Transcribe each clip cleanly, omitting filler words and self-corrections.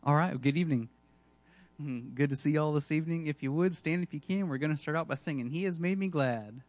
All right, well, good evening. Good to see you all this evening. If you would, stand if you can. We're going to start out by singing, He Has Made Me Glad.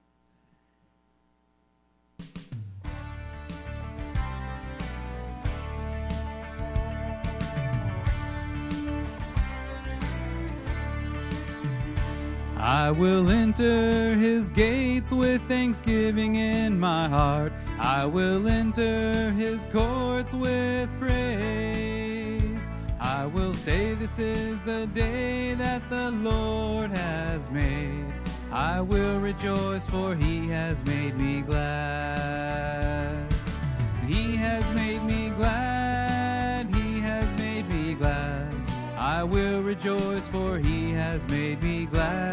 I will enter His gates with thanksgiving in my heart. I will enter His courts with praise. I will say this is the day that the Lord has made. I will rejoice, for He has made me glad. He has made me glad. He has made me glad. I will rejoice, for He has made me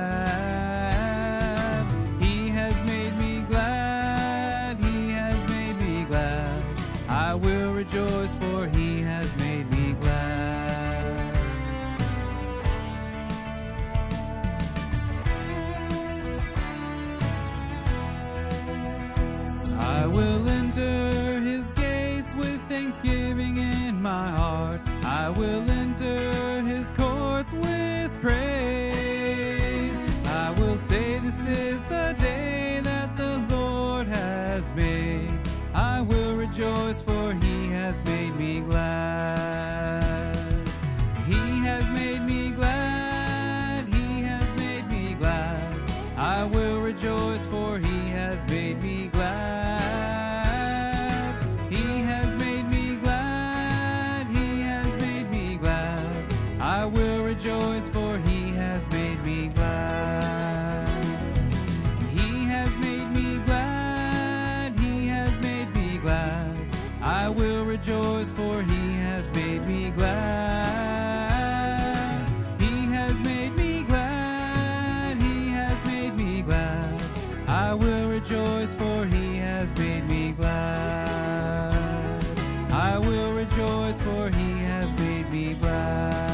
glad. He has made me glad. He has made me glad. I will rejoice, for He has made me glad. I will enter His gates with thanksgiving in my heart. I will enter His courts with praise. I will say this is the day that the Lord has made. I will rejoice, for He has made me glad. He has made me glad. He has made me glad. I will rejoice, for He has made me glad. He has made me glad. He has made me glad. I will rejoice, for He has made me glad. He has made me glad. He has made me glad. I will rejoice, for He has made me glad. He has made me glad. He has made me glad. I will rejoice, for He has made me glad. I will rejoice, for He has made me glad.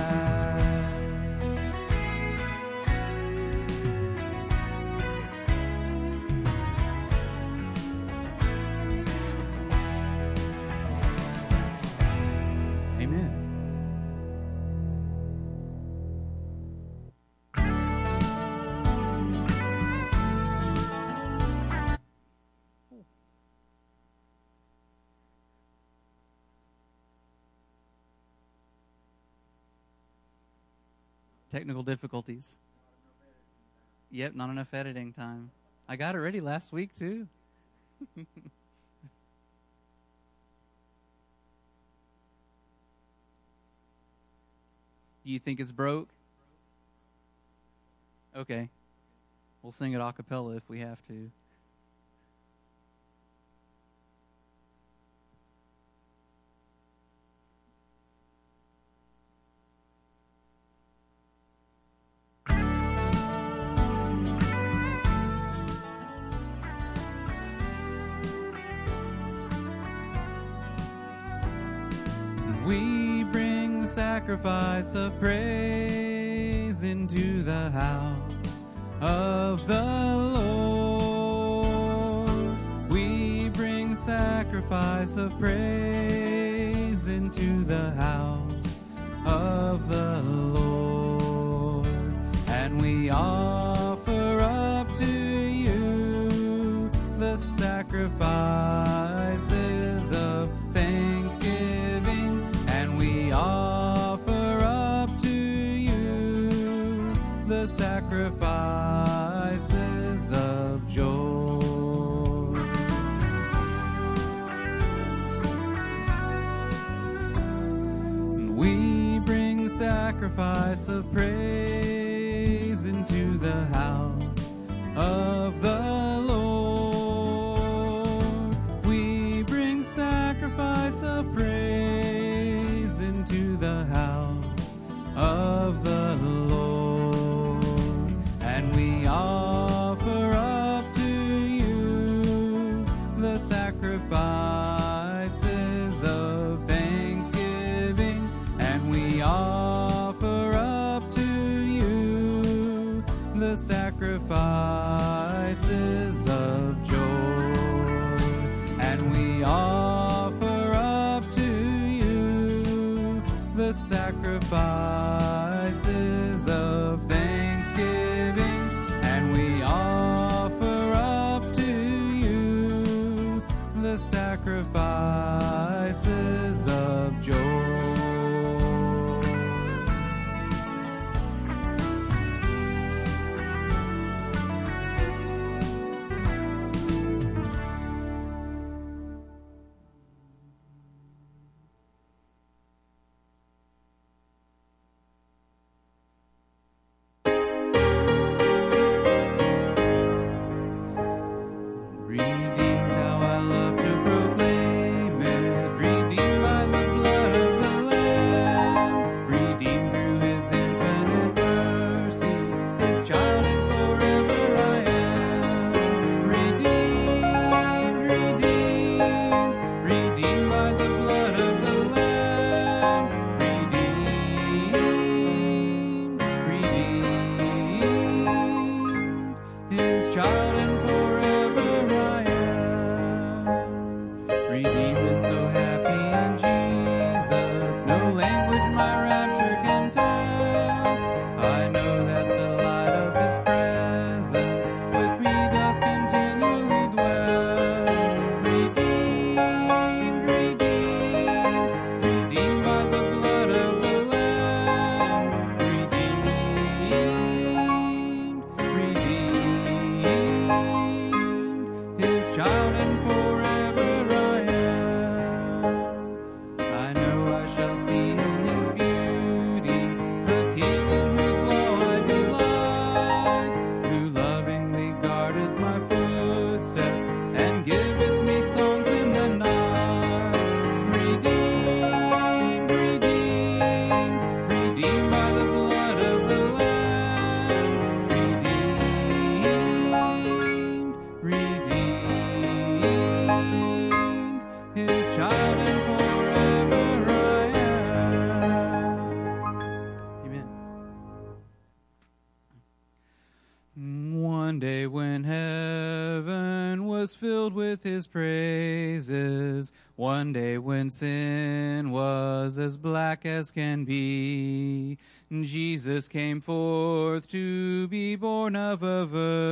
Amen. Technical difficulties. Yep, not enough editing time. I got it ready last week, too. Do you think it's broke? Okay. We'll sing it a cappella if we have to. We bring the sacrifice of praise into the house of the Lord. We bring the sacrifice of praise into the house of the Lord. And we offer up to you the sacrifices of thanksgiving. And we offer up to you the sacrifices of joy. We bring the sacrifice of praise into the house of the Lord. We bring sacrifice of praise into the house of the Lord. And we offer up to you the sacrifices of thanksgiving. And we offer up to you the sacrifices of joy. And we offer up to you the sacrifices of thanksgiving, and we offer up to you the sacrifices of joy. His praises, one day when sin was as black as can be, Jesus came forth to be born of a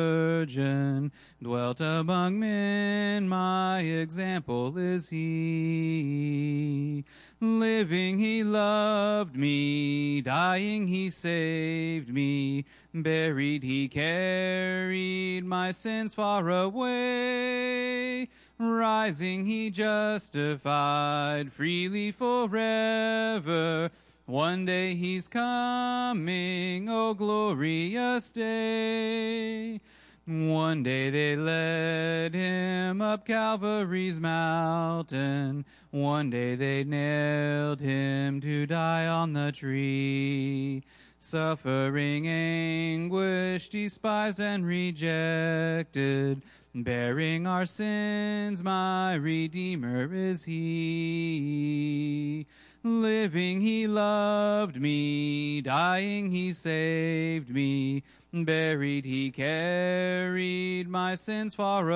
virgin, dwelt among men, my example is he. Living he loved me, dying he saved me, buried he carried my sins far away, rising he justified freely forever. One day he's coming, oh glorious day. One day they led him up Calvary's mountain. One day they nailed him to die on the tree. Suffering, anguish, despised and rejected, bearing our sins, my Redeemer is he. Living he loved me, dying he saved me, buried he carried my sins far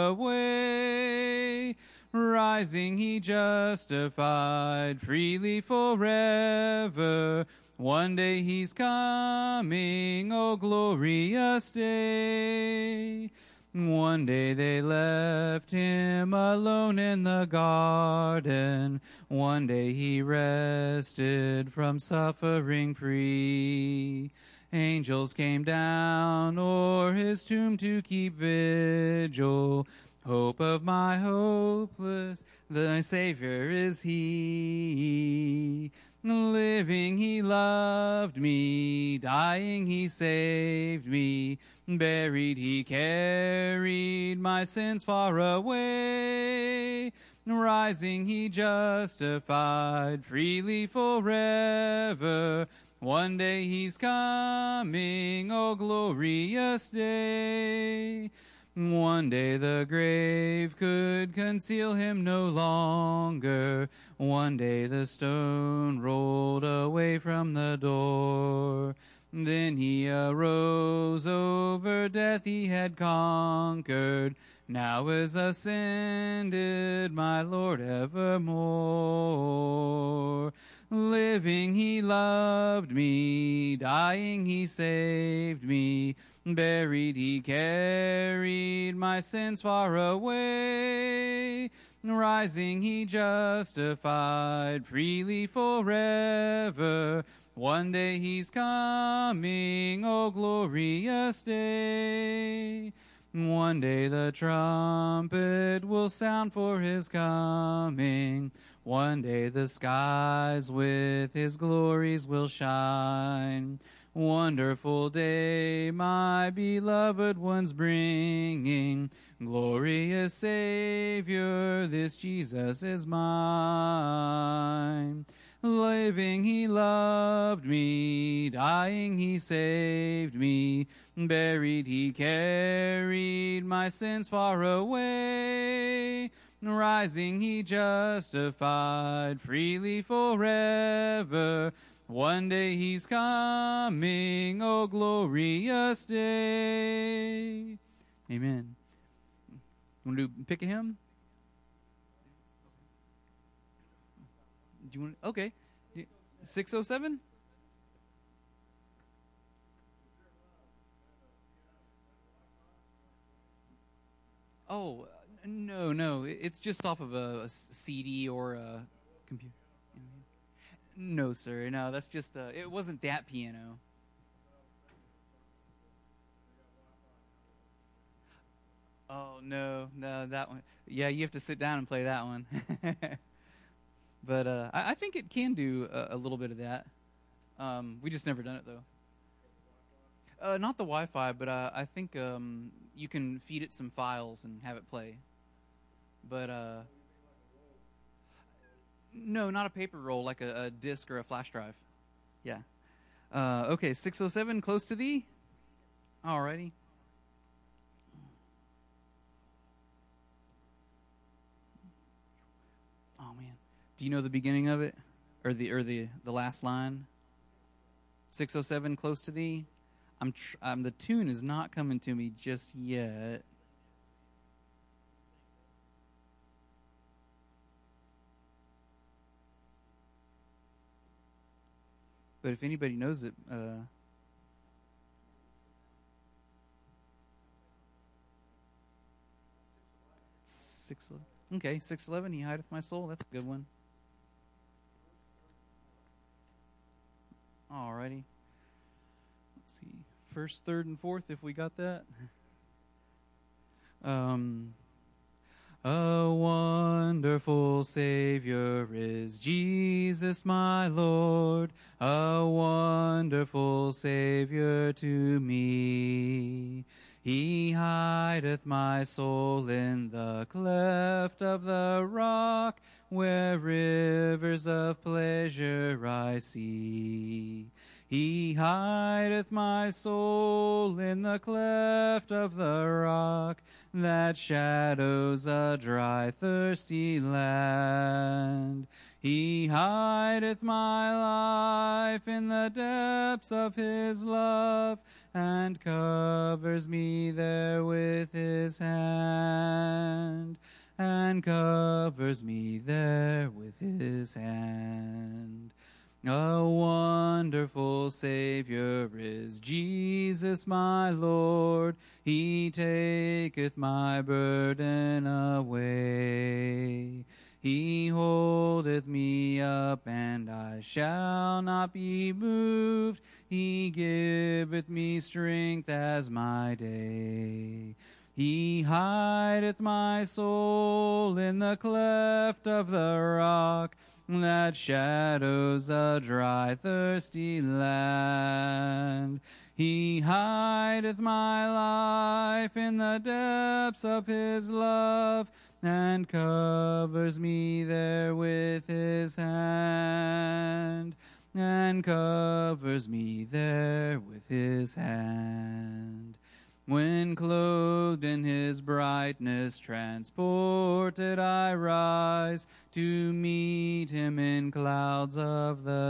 away, rising he justified freely forever. One day he's coming, oh glorious day. One day they left him alone in the garden. One day he rested from suffering free. Angels came down o'er his tomb to keep vigil. Hope of my hopeless, the Savior is he. Living he loved me, dying he saved me, buried he carried my sins far away, rising he justified freely forever. One day he's coming, oh glorious day. One day the grave could conceal him no longer. One day the stone rolled away from the door. Then he arose, over death he had conquered. Now is ascended, my Lord evermore. Living, he loved me. Dying, he saved me. Buried, he carried my sins far away. Rising, he justified freely forever. One day he's coming, oh glorious day. One day the trumpet will sound for his coming. One day the skies with his glories will shine. Wonderful day, my beloved one's bringing. Glorious Savior, this Jesus is mine. Living, he loved me. Dying, he saved me. Buried, he carried my sins far away. Rising, he justified freely forever. One day he's coming, oh glorious day. Amen. Want to pick a hymn? Do you want? Okay. 607. Oh no! It's just off of a CD or a computer. No, sir. No, that's just. It wasn't that piano. Oh no, that one. Yeah, you have to sit down and play that one. But I think it can do a little bit of that. We just never done it though. Not the Wi-Fi, but I think you can feed it some files and have it play. But no, not a paper roll, like a disc or a flash drive. Yeah. Okay, 607, close to thee. Alrighty. Oh man, do you know the beginning of it, or the last line? 607, close to thee. The tune is not coming to me just yet. But if anybody knows it, 611. Okay, 611. He hideth my soul. That's a good one. Alrighty. Let's see. First, third, and fourth, if we got that. A wonderful Savior is Jesus my Lord, a wonderful Savior to me. He hideth my soul in the cleft of the rock, where rivers of pleasure I see. He hideth my soul in the cleft of the rock, that shadows a dry, thirsty land. He hideth my life in the depths of his love, and covers me there with his hand, and covers me there with his hand. A wonderful Savior is Jesus my Lord. He taketh my burden away. He holdeth me up, and I shall not be moved. He giveth me strength as my day. He hideth my soul in the cleft of the rock, that shadows a dry, thirsty land. He hideth my life in the depths of his love, and covers me there with his hand, and covers me there with his hand. When clothed in his brightness, transported I rise, to meet him in clouds of the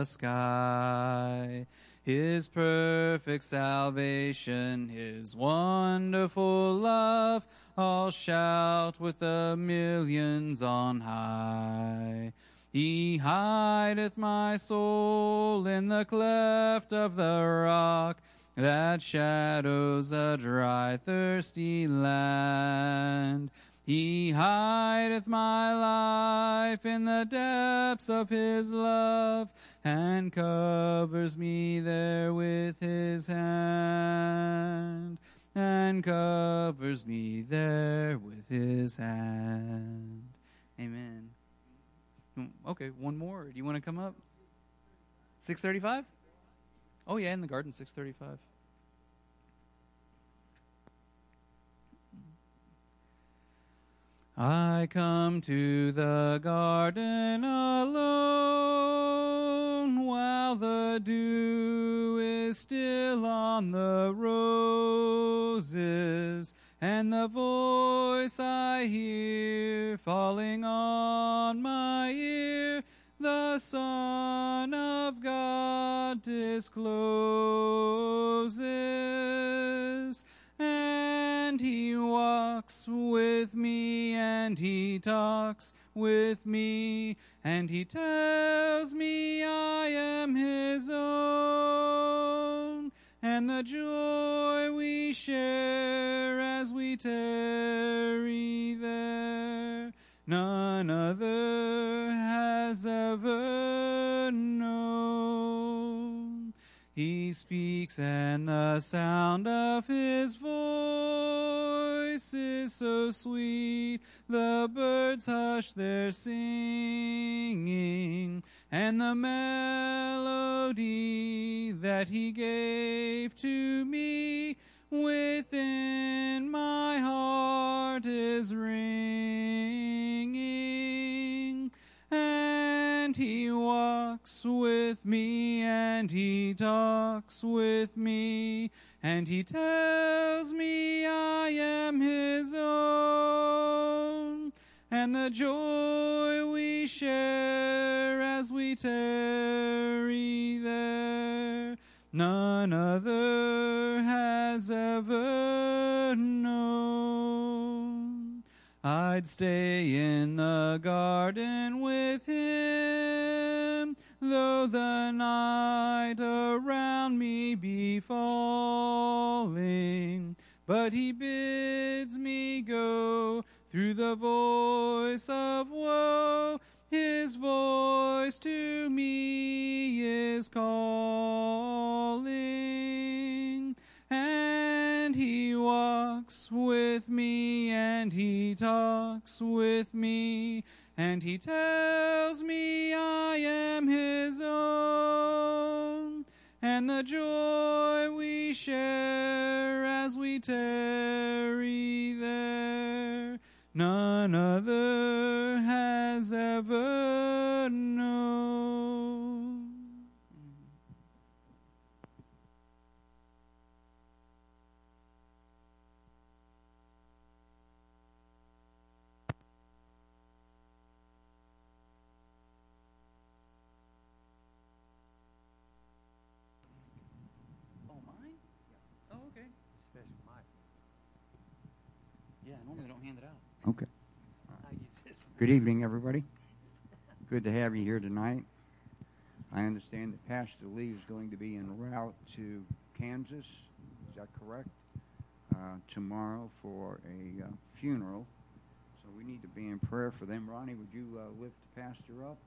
sky. His perfect salvation, his wonderful love, I'll shout with the millions on high. He hideth my soul in the cleft of the rock, that shadows a dry, thirsty land. He hideth my life in the depths of his love, and covers me there with his hand, and covers me there with his hand. Amen. Okay, one more. Do you want to come up? 6:35? Oh yeah, in the garden, 6:35. I come to the garden alone, while the dew is still on the roses, and the voice I hear falling on my ear, the Son of God discloses. And he walks with me, and he talks with me, and he tells me I am his own. And the joy we share as we tarry there, none other has ever known. He speaks, and the sound of his voice is so sweet, the birds hush their singing, and the melody that he gave to me within my heart is ringing. And he walks with me, and he talks with me, and he tells me I am his own. And the joy we share as we tarry there, none other has ever known. I'd stay in the garden with him, though the night around me be falling. But he bids me go through the voice of woe. His voice to me is calling. And he walks with me, and he talks with me, and he tells me I am his own. And the joy we share as we tarry there, none other has ever known. Yeah, normally I don't hand it out. Okay. Good evening, everybody. Good to have you here tonight. I understand that Pastor Lee is going to be en route to Kansas. Is that correct? Tomorrow for a funeral. So we need to be in prayer for them. Ronnie, would you lift the pastor up?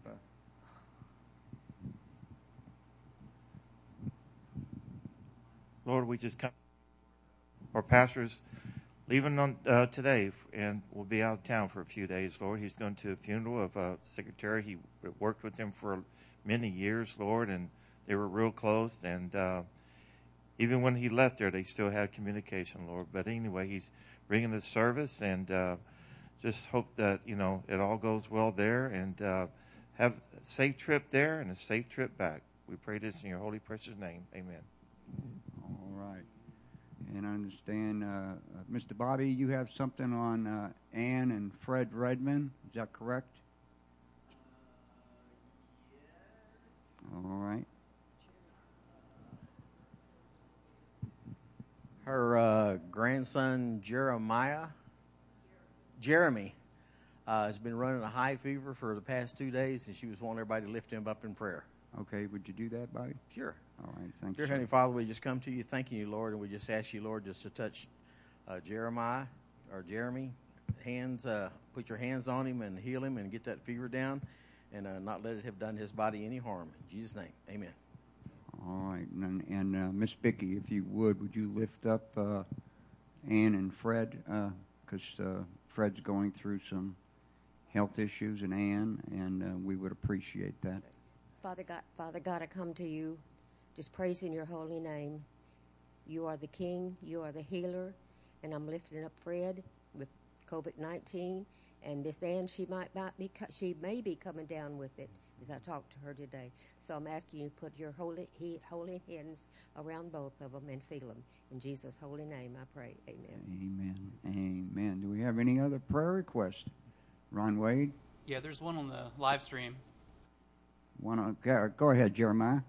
Lord, we just come. Our pastor's leaving on today, and will be out of town for a few days, Lord. He's going to a funeral of a secretary. He worked with him for many years, Lord, and they were real close. And even when he left there, they still had communication, Lord. But anyway, he's bringing the service, and just hope that, it all goes well there, and have a safe trip there and a safe trip back. We pray this in your holy, precious name. Amen. All right. And I understand, Mr. Bobby, you have something on Ann and Fred Redmond. Is that correct? Yes. All right. Her grandson, Jeremy, Has been running a high fever for the past 2 days, and she was wanting everybody to lift him up in prayer. Okay, would you do that, Bobby? Sure. All right, thanks. Dear Heavenly Father, we just come to you thanking you, Lord, and we just ask you, Lord, just to touch Jeremy, put your hands on him and heal him and get that fever down and not let it have done his body any harm. In Jesus' name, amen. All right, and Miss Bicky, if you would you lift up Ann and Fred, because Fred's going through some health issues, and Ann, and we would appreciate that. Father God, I come to you just praising your holy name. You are the King, you are the healer, and I'm lifting up Fred with COVID-19, and Miss Ann, she may be coming down with it as I talk to her today. So I'm asking you to put your holy hands around both of them and feel them. In Jesus' holy name I pray. Amen. Amen. Amen. Do we have any other prayer requests? Ron Wade? Yeah, there's one on the live stream. Go ahead, Jeremiah.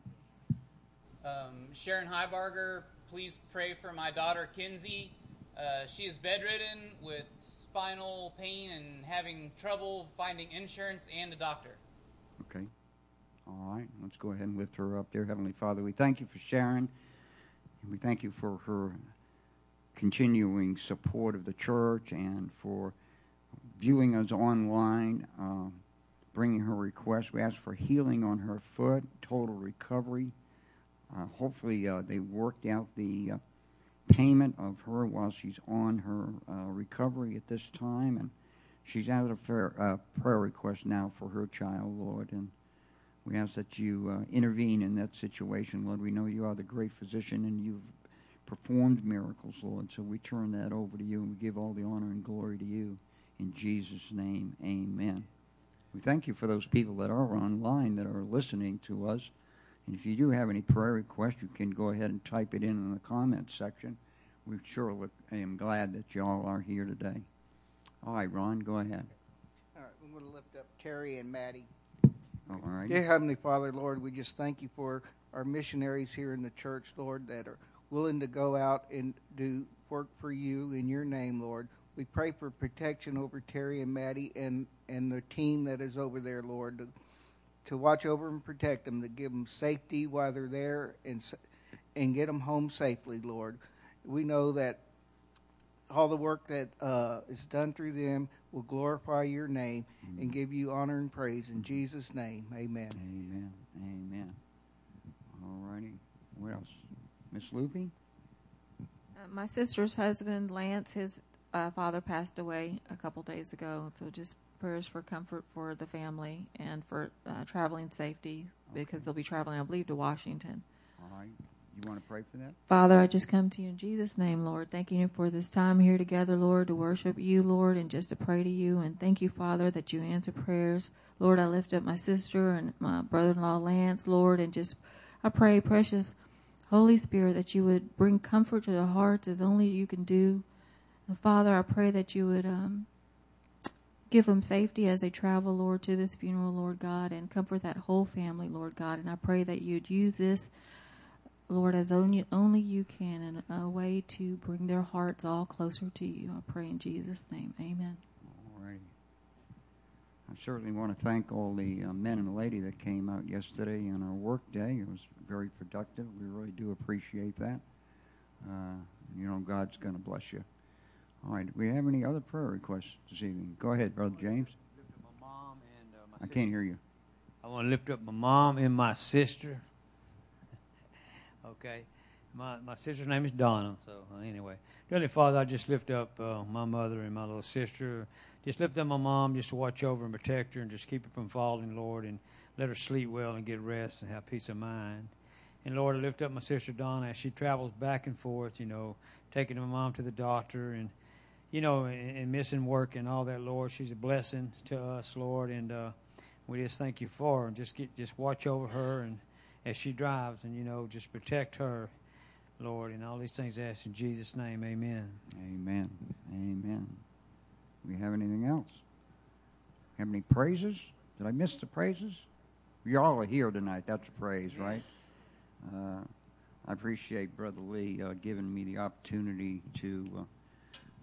Sharon Heibarger, please pray for my daughter, Kinsey. She is bedridden with spinal pain and having trouble finding insurance and a doctor. Okay. All right. Let's go ahead and lift her up there. Heavenly Father, we thank you for Sharon. And we thank you for her continuing support of the church and for viewing us online, bringing her request. We ask for healing on her foot, total recovery. Hopefully they worked out the payment of her while she's on her recovery at this time. And she's added a prayer request now for her child, Lord. And we ask that you intervene in that situation, Lord. We know you are the great physician and you've performed miracles, Lord. So we turn that over to you and we give all the honor and glory to you. In Jesus' name, amen. We thank you for those people that are online that are listening to us. And if you do have any prayer requests, you can go ahead and type it in the comments section. We sure am glad that you all are here today. All right, Ron, go ahead. All right, I'm going to lift up Terry and Maddie. All right. Dear Heavenly Father, Lord, we just thank you for our missionaries here in the church, Lord, that are willing to go out and do work for you in your name, Lord. We pray for protection over Terry and Maddie and the team that is over there, Lord, to watch over and protect them, to give them safety while they're there and get them home safely, Lord. We know that all the work that is done through them will glorify your name and give you honor and praise. In Jesus' name, amen. Amen. Amen. All righty. What else? Miss Loopy? My sister's husband, Lance, his father passed away a couple days ago, so just prayers for comfort for the family and for traveling safety because they'll be traveling, I believe, to Washington. All right. You want to pray for that? Father, I just come to you in Jesus' name, Lord, thanking you for this time here together, Lord, to worship you, Lord, and just to pray to you. And thank you, Father, that you answer prayers. Lord, I lift up my sister and my brother-in-law, Lance, Lord, and just I pray, precious Holy Spirit, that you would bring comfort to their hearts as only you can do. And Father, I pray that you would give them safety as they travel, Lord, to this funeral, Lord God, and comfort that whole family, Lord God. And I pray that you'd use this, Lord, as only you can, in a way to bring their hearts all closer to you. I pray in Jesus' name. Amen. All right. I certainly want to thank all the men and lady that came out yesterday on our work day. It was very productive. We really do appreciate that. God's going to bless you. All right. Do we have any other prayer requests this evening? Go ahead, Brother James. My mom and my I can't hear you. I want to lift up my mom and my sister. Okay. My sister's name is Donna. So anyway, Heavenly Father, I just lift up my mother and my little sister. Just lift up my mom, just to watch over and protect her and just keep her from falling, Lord, and let her sleep well and get rest and have peace of mind. And Lord, I lift up my sister Donna as she travels back and forth, taking my mom to the doctor and, and missing work and all that, Lord. She's a blessing to us, Lord, and we just thank you for her. And just watch over her and as she drives and, just protect her, Lord, and all these things I ask in Jesus' name. Amen. Amen. Amen. Do we have anything else? Have any praises? Did I miss the praises? You all are here tonight. That's a praise, right? I appreciate Brother Lee giving me the opportunity to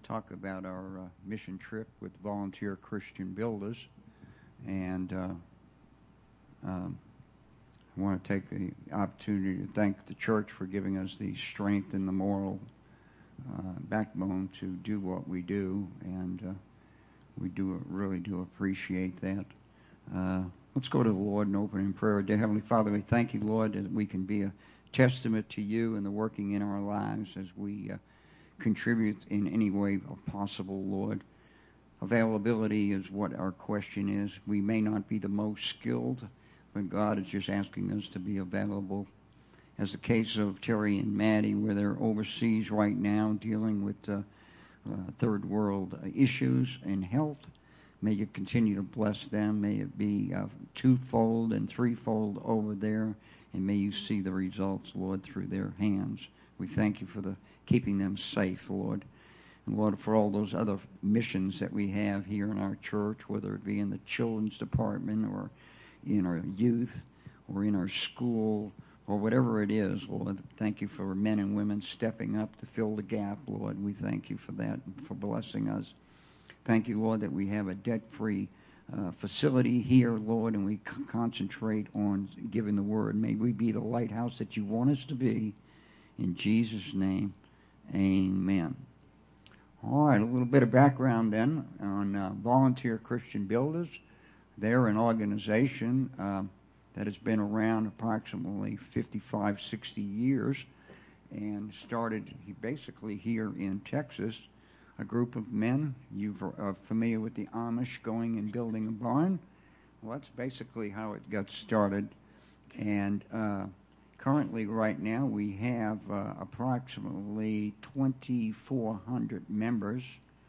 talk about our mission trip with Volunteer Christian Builders. And I want to take the opportunity to thank the church for giving us the strength and the moral backbone to do what we do, and we really do appreciate that. Let's go to the Lord and open in prayer. Dear Heavenly Father, we thank you, Lord, that we can be a testament to you and the working in our lives as we contribute in any way possible, Lord. Availability is what our question is. We may not be the most skilled, but God is just asking us to be available. As the case of Terry and Maddie, where they're overseas right now dealing with third world issues and health, may you continue to bless them. May it be twofold and threefold over there, and may you see the results, Lord, through their hands. We thank you for keeping them safe, Lord. And Lord, for all those other missions that we have here in our church, whether it be in the children's department or in our youth or in our school or whatever it is, Lord, thank you for men and women stepping up to fill the gap, Lord. We thank you for that and for blessing us. Thank you, Lord, that we have a debt-free facility here, Lord, and we concentrate on giving the word. May we be the lighthouse that you want us to be. In Jesus' name, amen. All right, a little bit of background then on Volunteer Christian Builders. They're an organization that has been around approximately 55, 60 years and started basically here in Texas. A group of men, you are familiar with the Amish going and building a barn? Well, that's basically how it got started. And currently, right now, we have approximately 2,400 members,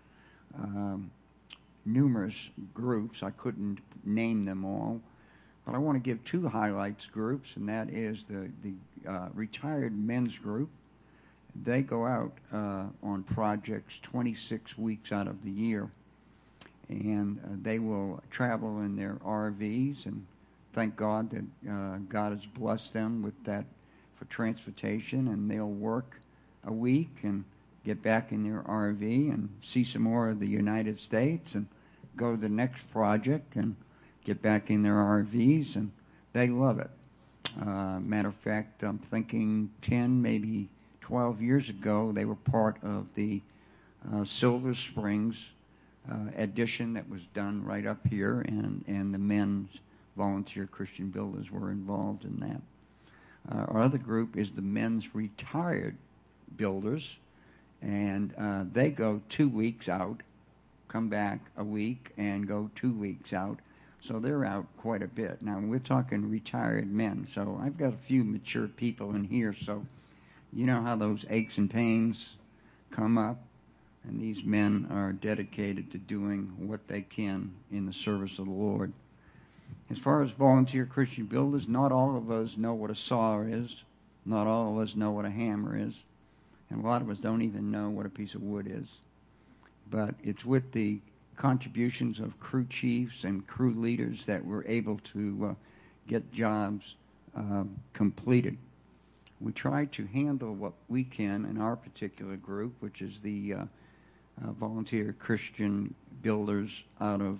numerous groups. I couldn't name them all, but I want to give two highlights groups, and that is the retired men's group. They go out on projects 26 weeks out of the year, and they will travel in their RVs, and thank God that God has blessed them with that for transportation, and they'll work a week and get back in their RV and see some more of the United States and go to the next project and get back in their RVs, and they love it. Matter of fact, I'm thinking 10, maybe 12 years ago, they were part of the Silver Springs addition that was done right up here, and the men's Volunteer Christian Builders were involved in that. Our other group is the men's retired builders, and they go 2 weeks out, come back a week, and go 2 weeks out. So they're out quite a bit. Now, we're talking retired men, so I've got a few mature people in here, so you know how those aches and pains come up, and these men are dedicated to doing what they can in the service of the Lord. As far as Volunteer Christian Builders, not all of us know what a saw is. Not all of us know what a hammer is. And a lot of us don't even know what a piece of wood is. But it's with the contributions of crew chiefs and crew leaders that we're able to get jobs completed. We try to handle what we can in our particular group, which is the Volunteer Christian Builders out of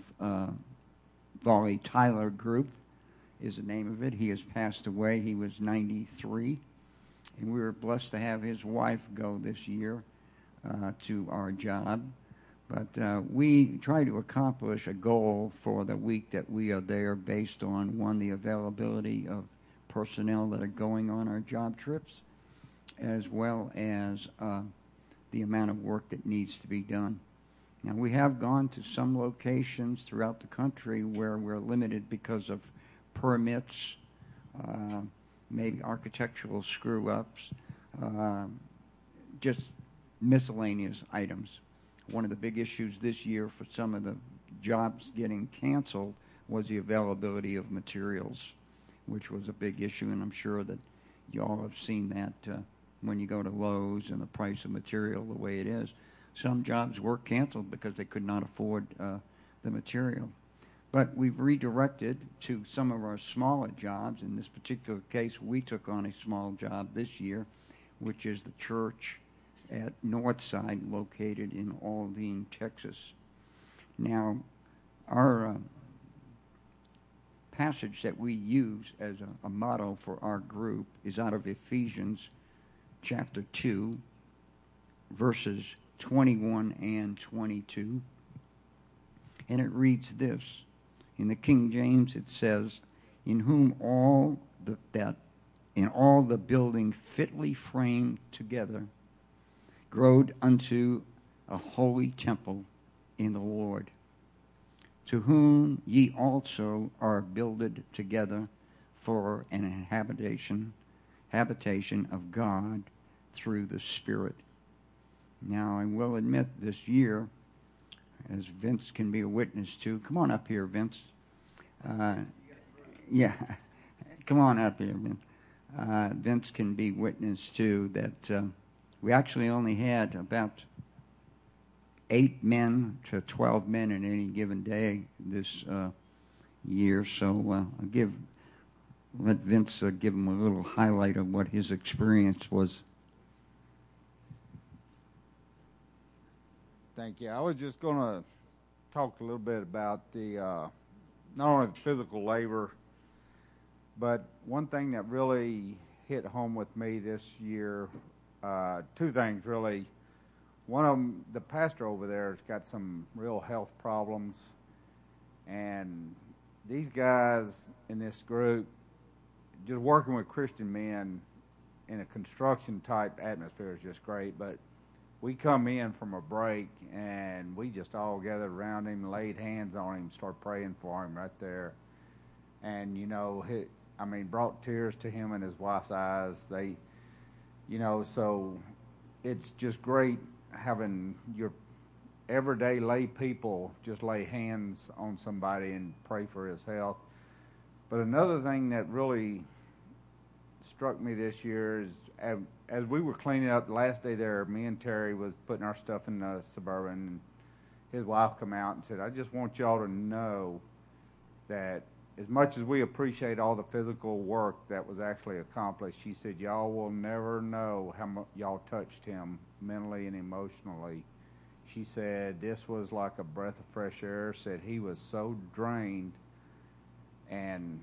Volley Tyler Group is the name of it. He has passed away. He was 93. And we were blessed to have his wife go this year to our job. But we try to accomplish a goal for the week that we are there based on, one, the availability of personnel that are going on our job trips, as well as the amount of work that needs to be done. Now, we have gone to some locations throughout the country where we're limited because of permits, maybe architectural screw-ups, just miscellaneous items. One of the big issues this year for some of the jobs getting canceled was the availability of materials, which was a big issue, and I'm sure that you all have seen that when you go to Lowe's and the price of material the way it is. Some jobs were canceled because they could not afford the material. But we've redirected to some of our smaller jobs. In this particular case, we took on a small job this year, which is the church at Northside, located in Aldine, Texas. Now, our passage that we use as a motto for our group is out of Ephesians chapter 2, verses 21 and 22. And it reads this. In the King James it says, in whom all the building fitly framed together growed unto a holy temple in the Lord, to whom ye also are builded together for an habitation of God through the Spirit. Now, I will admit this year, as Vince can be a witness to, come on up here, Vince. Yeah, come on up here, Vince. Vince can be witness to that we actually only had about 8 men to 12 men in any given day this year. So let Vince give him a little highlight of what his experience was. Thank you. I was just going to talk a little bit about the not only the physical labor, but one thing that really hit home with me this year, 2 things really. One of them, the pastor over there has got some real health problems, and these guys in this group, just working with Christian men in a construction type atmosphere is just great. But we come in from a break, and we just all gathered around him, laid hands on him, started praying for him right there. And, brought tears to him and his wife's eyes. So it's just great having your everyday lay people just lay hands on somebody and pray for his health. But another thing that really struck me this year is as we were cleaning up the last day there, me and Terry was putting our stuff in the Suburban, and his wife come out and said, I just want y'all to know that as much as we appreciate all the physical work that was actually accomplished, she said, y'all will never know how much y'all touched him mentally and emotionally. She said this was like a breath of fresh air, said he was so drained and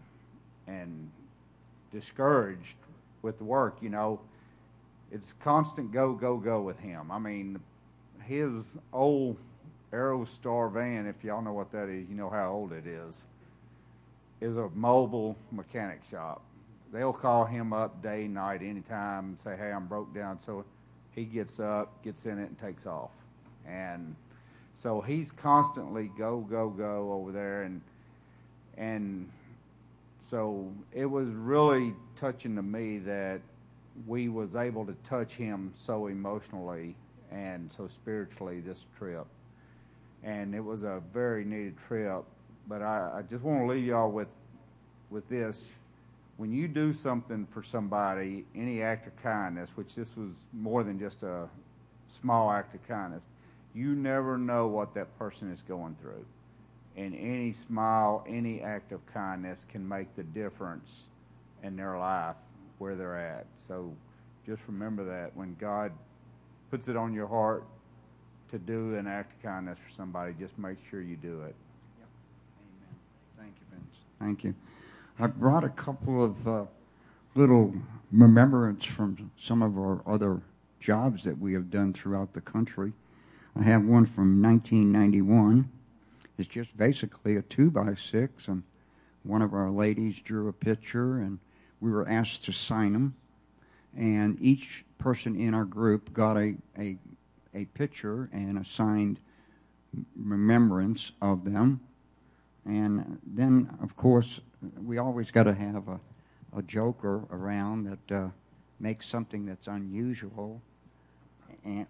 discouraged with the work. It's constant go with him. I mean, his old Aerostar van, if y'all know what that is, you know how old it is a mobile mechanic shop. They'll call him up day, night, anytime, and say, hey, I'm broke down. So he gets up, gets in it, and takes off. And so he's constantly go over there. And so it was really touching to me that we was able to touch him so emotionally and so spiritually this trip. And it was a very needed trip. But I just want to leave y'all with this. When you do something for somebody, any act of kindness, which this was more than just a small act of kindness, you never know what that person is going through. And any smile, any act of kindness can make the difference in their life where they're at. So just remember that when God puts it on your heart to do an act of kindness for somebody, just make sure you do it. Thank you, Vince. Thank you. I brought a couple of little remembrance from some of our other jobs that we have done throughout the country. I have one from 1991. It's just basically a 2x6, and one of our ladies drew a picture, and we were asked to sign them. And each person in our group got a picture and a signed remembrance of them. And then, of course, we always got to have a joker around that makes something that's unusual. And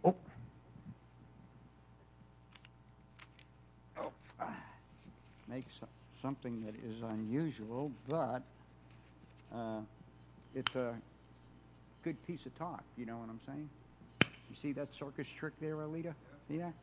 makes something that is unusual, but it's a good piece of talk. You know what I'm saying? You see that circus trick there, Alita? See that?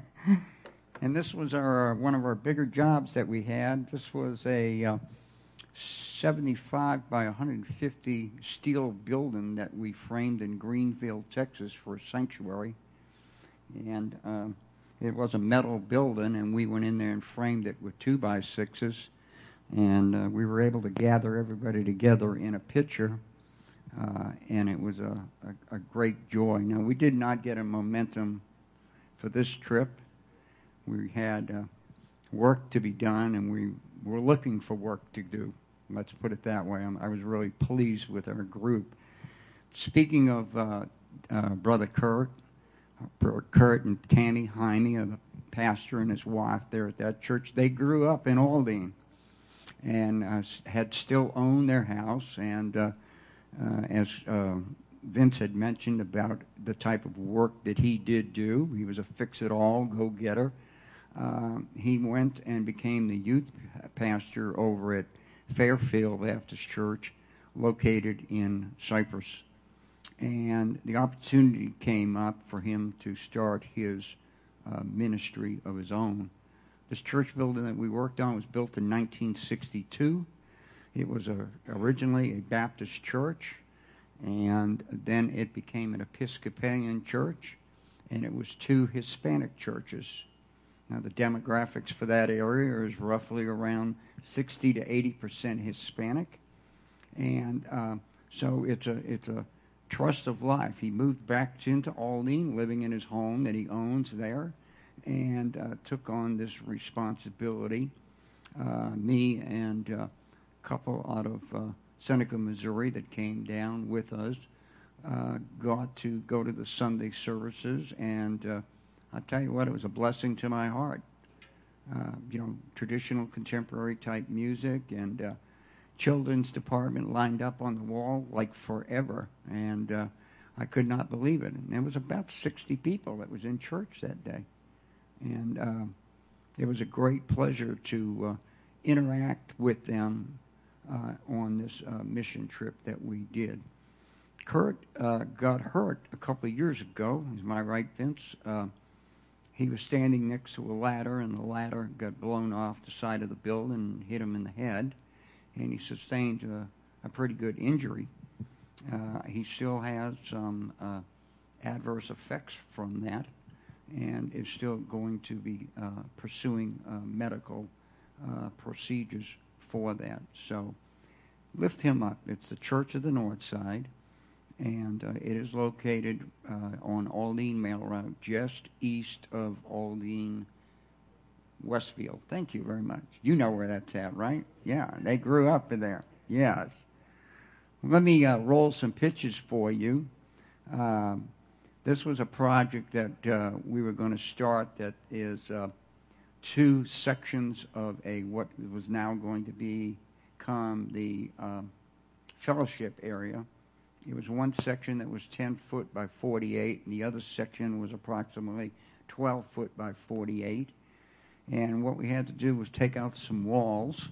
And this was one of our bigger jobs that we had. This was a 75 by 150 steel building that we framed in Greenfield, Texas for a sanctuary. And it was a metal building, and we went in there and framed it with 2x6s. And we were able to gather everybody together in a picture, and it was a great joy. Now, we did not get a momentum for this trip. We had work to be done, and we were looking for work to do. Let's put it that way. I was really pleased with our group. Speaking of Brother Kurt and Tammy Jaime, the pastor and his wife there at that church, they grew up in Aldine and had still owned their house. And as Vince had mentioned about the type of work that he did do, he was a fix-it-all, go-getter. He went and became the youth pastor over at Fairfield Baptist Church, located in Cyprus. And the opportunity came up for him to start his ministry of his own. This church building that we worked on was built in 1962. It was originally a Baptist church, and then it became an Episcopalian church, and it was 2 Hispanic churches. Now, the demographics for that area is roughly around 60 to 80% Hispanic, and so it's a trust of life. He moved back into Aldine, living in his home that he owns there, and took on this responsibility. Me and a couple out of Seneca, Missouri, that came down with us got to go to the Sunday services, and I'll tell you what, it was a blessing to my heart. Traditional contemporary type music, and children's department lined up on the wall like forever, and I could not believe it. And there was about 60 people that was in church that day, and it was a great pleasure to interact with them on this mission trip that we did. Kurt got hurt a couple of years ago. Is my right, Vince? He was standing next to a ladder, and the ladder got blown off the side of the building and hit him in the head, and he sustained a pretty good injury. He still has some adverse effects from that, and is still going to be pursuing medical procedures for that. So lift him up. It's the Church of the North Side, and it is located on Aldine Mail Route, just east of Aldine, Westfield. Thank you very much. You know where that's at, right? Yeah, they grew up in there. Yes. Let me roll some pictures for you. This was a project that we were going to start that is 2 sections of what was now going to become the fellowship area. It was one section that was 10 foot by 48, and the other section was approximately 12 foot by 48. And what we had to do was take out some walls.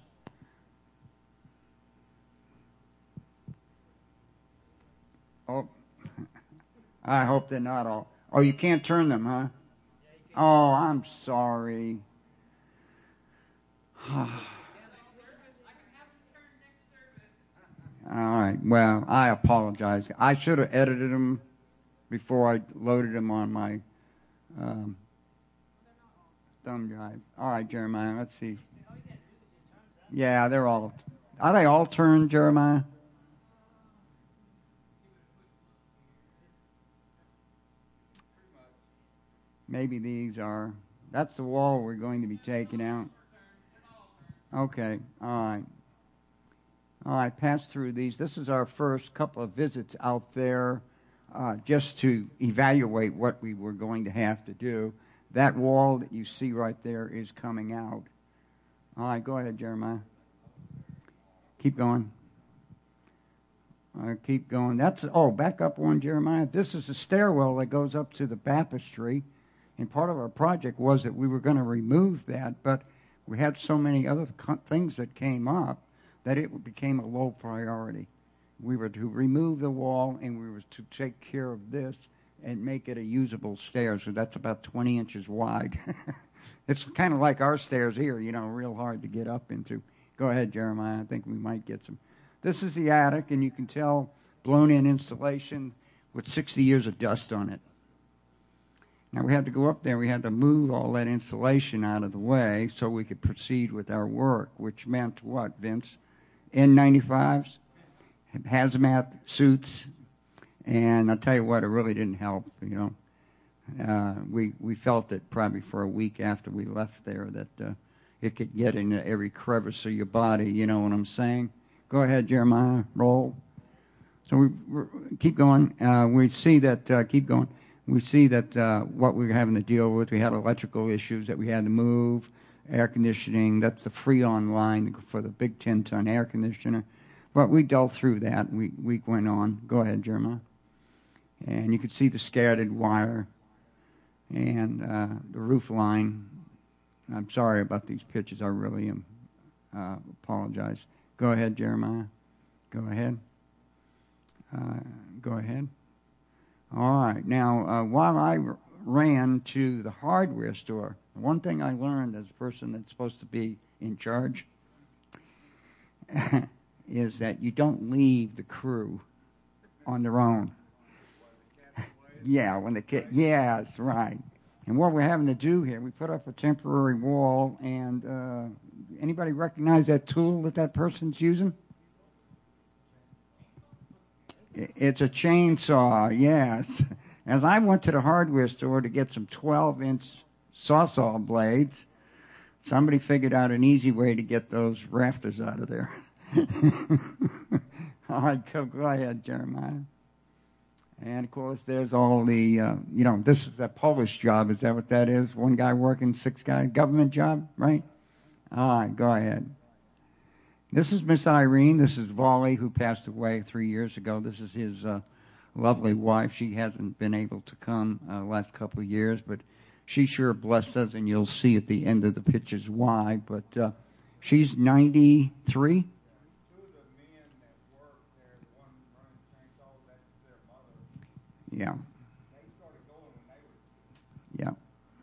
Oh, I hope they're not all. Oh, you can't turn them, huh? Oh, I'm sorry. All right. Well, I apologize. I should have edited them before I loaded them on my thumb drive. All right, Jeremiah. Let's see. Yeah, they're all. Are they all turned, Jeremiah? Maybe these are. That's the wall we're going to be taking out. Okay. All right. All right, pass through these. This is our first couple of visits out there just to evaluate what we were going to have to do. That wall that you see right there is coming out. All right, go ahead, Jeremiah. Keep going. Keep going. Back up one, Jeremiah. This is a stairwell that goes up to the baptistry, and part of our project was that we were going to remove that, but we had so many other things that came up that it became a low priority. We were to remove the wall, and we were to take care of this and make it a usable stair. So that's about 20 inches wide. It's kind of like our stairs here, real hard to get up into. Go ahead, Jeremiah. I think we might get some. This is the attic, and you can tell blown-in insulation with 60 years of dust on it. Now, we had to go up there. We had to move all that insulation out of the way so we could proceed with our work, which meant what, Vince? N95s, hazmat suits, and I'll tell you what, it really didn't help, you know. We felt it probably for a week after we left there that it could get into every crevice of your body, you know what I'm saying? Go ahead, Jeremiah, roll. So we keep going. We see that, keep going. We see that what we were having to deal with, we had electrical issues that we had to move, air conditioning. That's the Freon line for the big 10-ton air conditioner. But we dealt through that. We went on. Go ahead, Jeremiah. And you could see the scattered wire and the roof line. I'm sorry about these pictures. I really am. Apologize. Go ahead, Jeremiah. Go ahead. Go ahead. All right. Now, while I ran to the hardware store, one thing I learned as a person that's supposed to be in charge is that you don't leave the crew on their own. Yeah, when the kid. Yes, right. And what we're having to do here, we put up a temporary wall, and anybody recognize that tool that person's using? It's a chainsaw, yes. As I went to the hardware store to get some 12-inch saw blades, somebody figured out an easy way to get those rafters out of there. All right, go ahead, Jeremiah. And, of course, there's all the, this is a Polish job. Is that what that is? One guy working, 6 guys. Government job, right? All right, go ahead. This is Miss Irene. This is Volley, who passed away 3 years ago. This is his lovely wife. She hasn't been able to come last couple of years, but she sure blessed us, and you'll see at the end of the pictures why. But she's 93. Yeah. Yeah.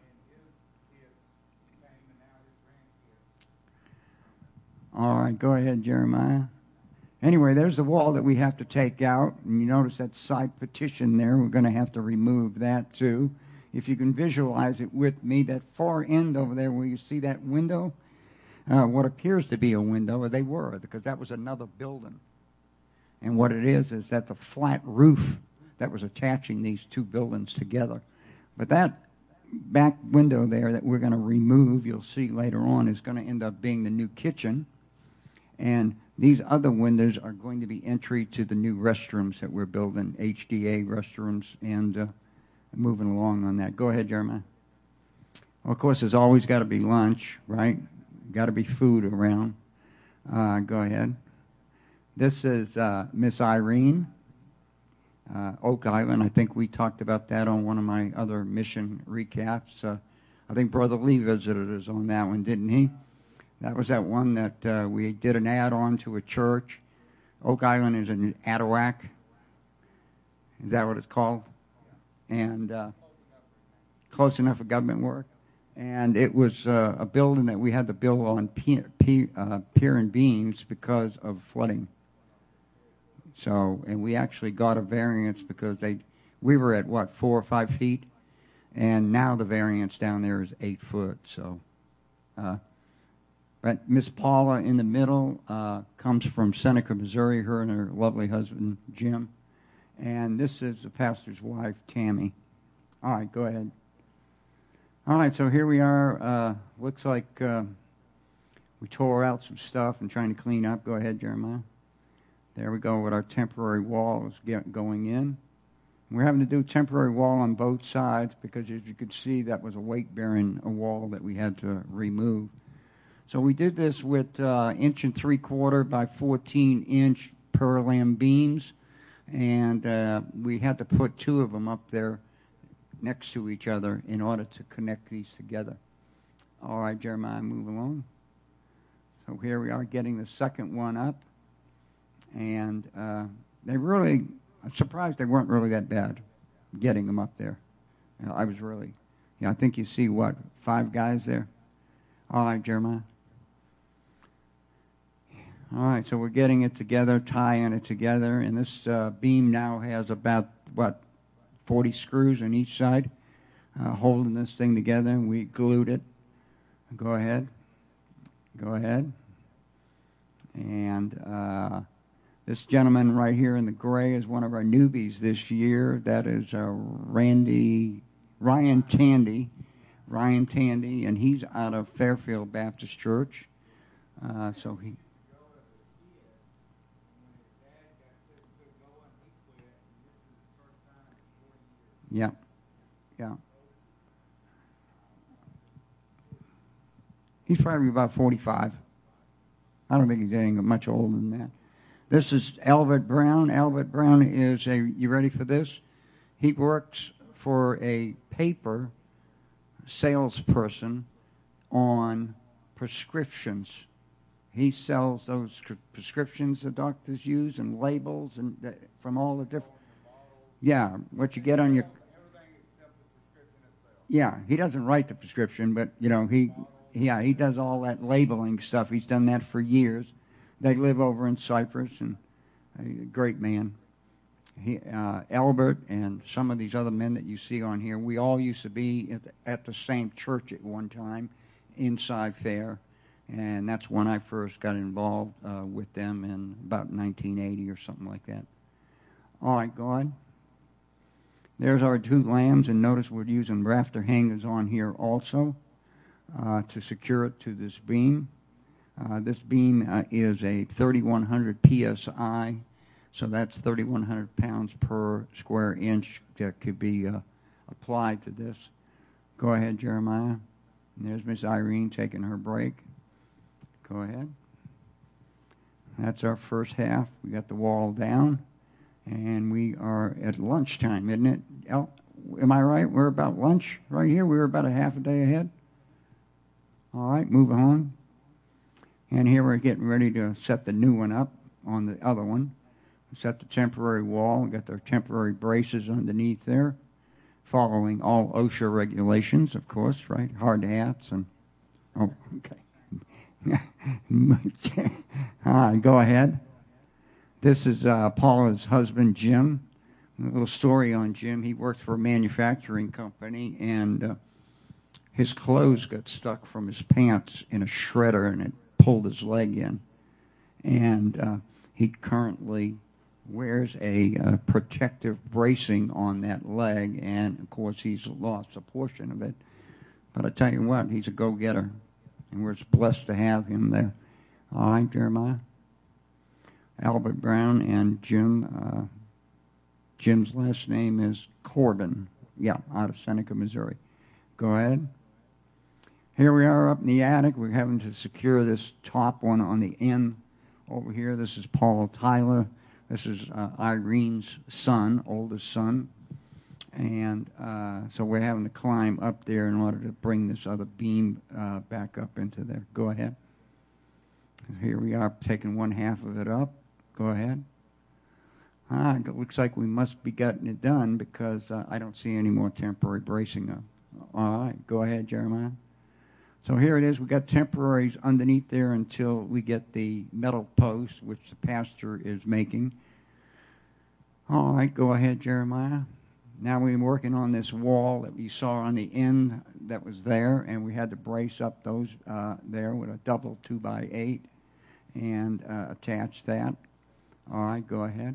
All right, go ahead, Jeremiah. Anyway, there's the wall that we have to take out, and you notice that side partition there. We're going to have to remove that too. If you can visualize it with me, that far end over there where you see that window, what appears to be a window, or they were, because that was another building. And what it is that the flat roof that was attaching these two buildings together. But that back window there that we're going to remove, you'll see later on, is going to end up being the new kitchen. And these other windows are going to be entry to the new restrooms that we're building, HDA restrooms, and moving along on that. Go ahead, Jeremiah. Well, of course, there's always got to be lunch, right? Got to be food around. Go ahead. This is Miss Irene. Oak Island, I think we talked about that on one of my other mission recaps. I think Brother Lee visited us on that one, didn't he? That was that one that we did an add-on to a church. Oak Island is in Adawac. Is that what it's called? And close enough for government work. And it was a building that we had to build on pier and beams because of flooding. So, and we actually got a variance because we were at, 4 or 5 feet? And now the variance down there is 8 foot. So, but Miss Paula in the middle comes from Seneca, Missouri, her and her lovely husband, Jim. And this is the pastor's wife, Tammy. All right, go ahead. All right, so here we are. Looks like we tore out some stuff and trying to clean up. Go ahead, Jeremiah. There we go with our temporary walls going in. We're having to do temporary wall on both sides because, as you could see, that was a weight-bearing wall that we had to remove. So we did this with 1 3/4 by 14-inch Perlam beams, and we had to put 2 of them up there next to each other in order to connect these together. All right, Jeremiah, move along. So here we are getting the second one up. And I'm surprised they weren't really that bad getting them up there. I was really, I think you see 5 guys there? All right, Jeremiah. All right, so we're getting it together, tying it together, and this beam now has about, 40 screws on each side holding this thing together, and we glued it. Go ahead. Go ahead. And this gentleman right here in the gray is one of our newbies this year. That is Ryan Tandy. Ryan Tandy, and he's out of Fairfield Baptist Church. So he... Yeah, yeah. He's probably about 45. I don't think he's any much older than that. This is Albert Brown. Albert Brown is you ready for this? He works for a paper salesperson on prescriptions. He sells those prescriptions the doctors use and labels and from all the different... Yeah, what you get on your... Yeah, he doesn't write the prescription, but, he does all that labeling stuff. He's done that for years. They live over in Cyprus, and a great man. Albert and some of these other men that you see on here, we all used to be at the same church at one time, Inside Fair, and that's when I first got involved with them in about 1980 or something like that. All right, go on. There's our two lambs, and notice we're using rafter hangers on here also to secure it to this beam. This beam is a 3,100 PSI, so that's 3,100 pounds per square inch that could be applied to this. Go ahead, Jeremiah. And there's Miss Irene taking her break. Go ahead. That's our first half. We got the wall down. And we are at lunchtime, isn't it? Am I right? We're about lunch right here. We're about a half a day ahead. All right, move on. And here we're getting ready to set the new one up on the other one. Set the temporary wall. We got our temporary braces underneath there, following all OSHA regulations, of course, right? Hard hats and... Oh, okay. All right, go ahead. This is Paula's husband, Jim. A little story on Jim. He worked for a manufacturing company, and his clothes got stuck from his pants in a shredder, and it pulled his leg in. And he currently wears a protective bracing on that leg, and, of course, he's lost a portion of it. But I tell you what, he's a go-getter, and we're blessed to have him there. All right, Jeremiah? Albert Brown and Jim. Jim's last name is Corbin. Yeah, out of Seneca, Missouri. Go ahead. Here we are up in the attic. We're having to secure this top one on the end over here. This is Paul Tyler. This is Irene's son, oldest son. And so we're having to climb up there in order to bring this other beam back up into there. Go ahead. Here we are taking one half of it up. Go ahead. It looks like we must be getting it done because I don't see any more temporary bracing up. All right, go ahead, Jeremiah. So here it is. We got temporaries underneath there until we get the metal post, which the pastor is making. All right, go ahead, Jeremiah. Now we're working on this wall that we saw on the end that was there, and we had to brace up those there with a double 2x8 and attach that. All right, go ahead.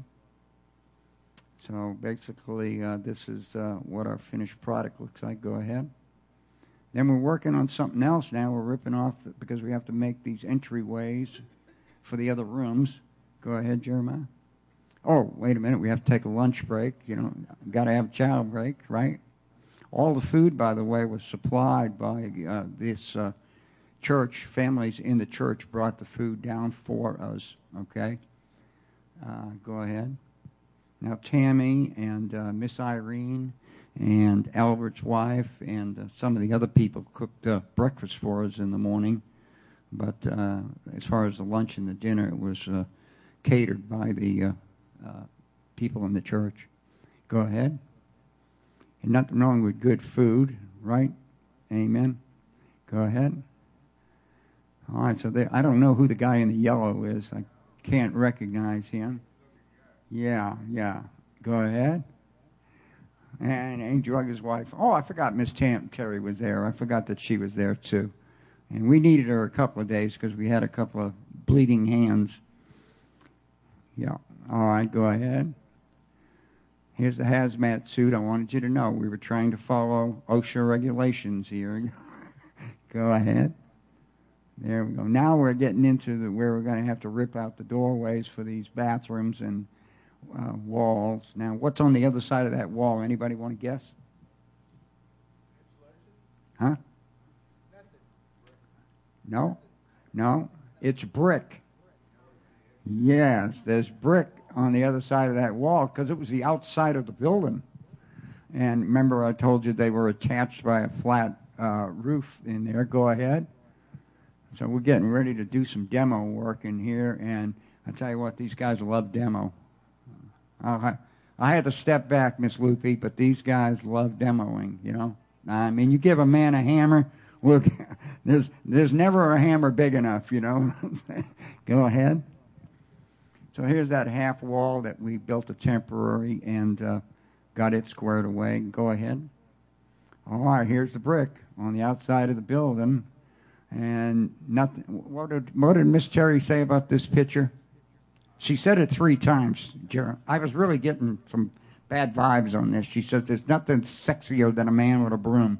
So basically, this is what our finished product looks like. Go ahead. Then we're working on something else now. We're ripping off because we have to make these entryways for the other rooms. Go ahead, Jeremiah. Oh, wait a minute. We have to take a lunch break. Got to have a child break, right? All the food, by the way, was supplied by this church. Families in the church brought the food down for us, okay? Go ahead. Now, Tammy and Miss Irene and Albert's wife and some of the other people cooked breakfast for us in the morning. But as far as the lunch and the dinner, it was catered by the people in the church. Go ahead. And nothing wrong with good food, right? Amen. Go ahead. All right, so I don't know who the guy in the yellow is. I can't recognize him. Yeah. Go ahead. And he drug his wife. Oh, I forgot Miss Terry was there. I forgot that she was there, too. And we needed her a couple of days because we had a couple of bleeding hands. Yeah. All right, go ahead. Here's the hazmat suit. I wanted you to know we were trying to follow OSHA regulations here. Go ahead. There we go. Now we're getting into where we're going to have to rip out the doorways for these bathrooms and walls. Now, what's on the other side of that wall? Anybody want to guess? Huh? No. It's brick. Yes, there's brick on the other side of that wall because it was the outside of the building. And remember I told you they were attached by a flat roof in there. Go ahead. So we're getting ready to do some demo work in here, and I tell you what, these guys love demo. I had to step back, Miss Loopy, but these guys love demoing, you know. I mean, you give a man a hammer, look, there's never a hammer big enough, you know. Go ahead. So here's that half wall that we built a temporary and got it squared away. Go ahead. All right, here's the brick on the outside of the building. And nothing. What did Miss Terry say about this picture? She said it 3 times, Jerry. I was really getting some bad vibes on this. She said there's nothing sexier than a man with a broom.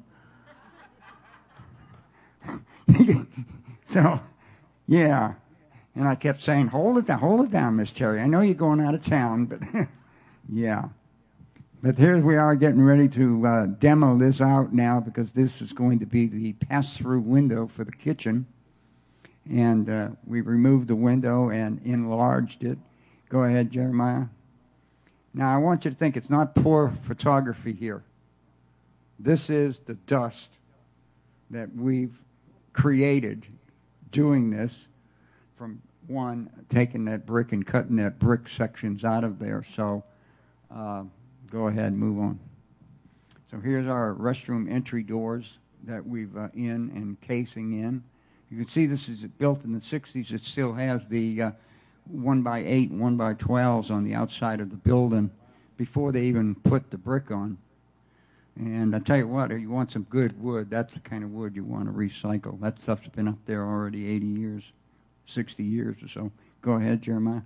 So, yeah. And I kept saying, hold it down, Miss Terry. I know you're going out of town, but yeah. But here we are getting ready to demo this out now because this is going to be the pass-through window for the kitchen. And we removed the window and enlarged it. Go ahead, Jeremiah. Now, I want you to think it's not poor photography here. This is the dust that we've created doing this from, one, taking that brick and cutting that brick sections out of there. So go ahead, move on. So here's our restroom entry doors that we've in and casing in. You can see this is built in the 60s. It still has the 1x8 and 1x12s on the outside of the building before they even put the brick on. And I tell you what, if you want some good wood, that's the kind of wood you want to recycle. That stuff's been up there already 80 years, 60 years or so. Go ahead, Jeremiah.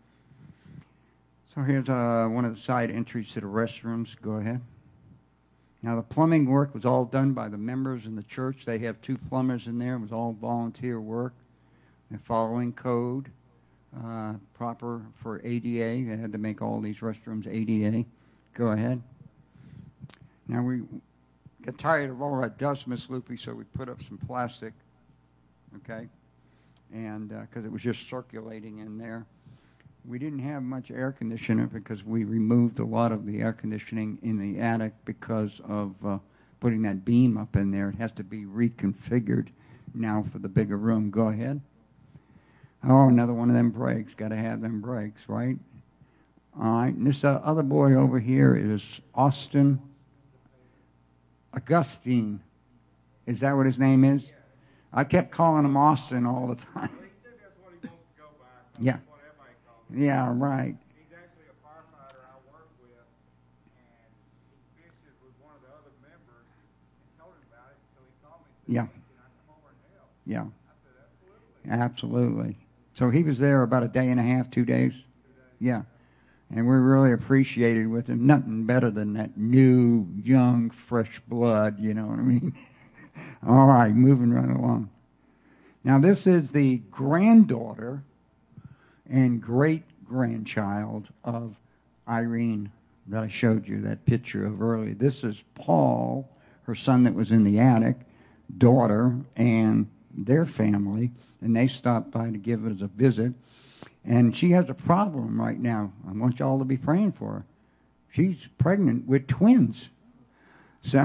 So here's one of the side entries to the restrooms. Go ahead. Now, the plumbing work was all done by the members in the church. They have 2 plumbers in there. It was all volunteer work. They're following code, proper for ADA. They had to make all these restrooms ADA. Go ahead. Now, we got tired of all that dust, Miss Loopy, so we put up some plastic, okay, and because it was just circulating in there. We didn't have much air conditioner because we removed a lot of the air conditioning in the attic because of putting that beam up in there. It has to be reconfigured now for the bigger room. Go ahead. Oh, another one of them breaks. Got to have them breaks, right? All right. And this other boy over here is Austin Augustine. Is that what his name is? I kept calling him Austin all the time. Well, he said that's what he wants to go by. Yeah. That's what everybody calls him. Yeah, right. He's actually a firefighter I work with, and he fishes with one of the other members and told him about it, so he called me and said, Yeah. "Hey, can I come over and help?" Yeah. I said, absolutely. Absolutely. So he was there about a day and a half, 2 days? Yeah. And we really appreciated with him. Nothing better than that new, young, fresh blood, you know what I mean? All right, moving right along. Now, this is the granddaughter and great-grandchild of Irene that I showed you that picture of earlier. This is Paul, her son that was in the attic, daughter, and their family, and they stopped by to give us a visit. And she has a problem right now. I want you all to be praying for her. She's pregnant with twins. So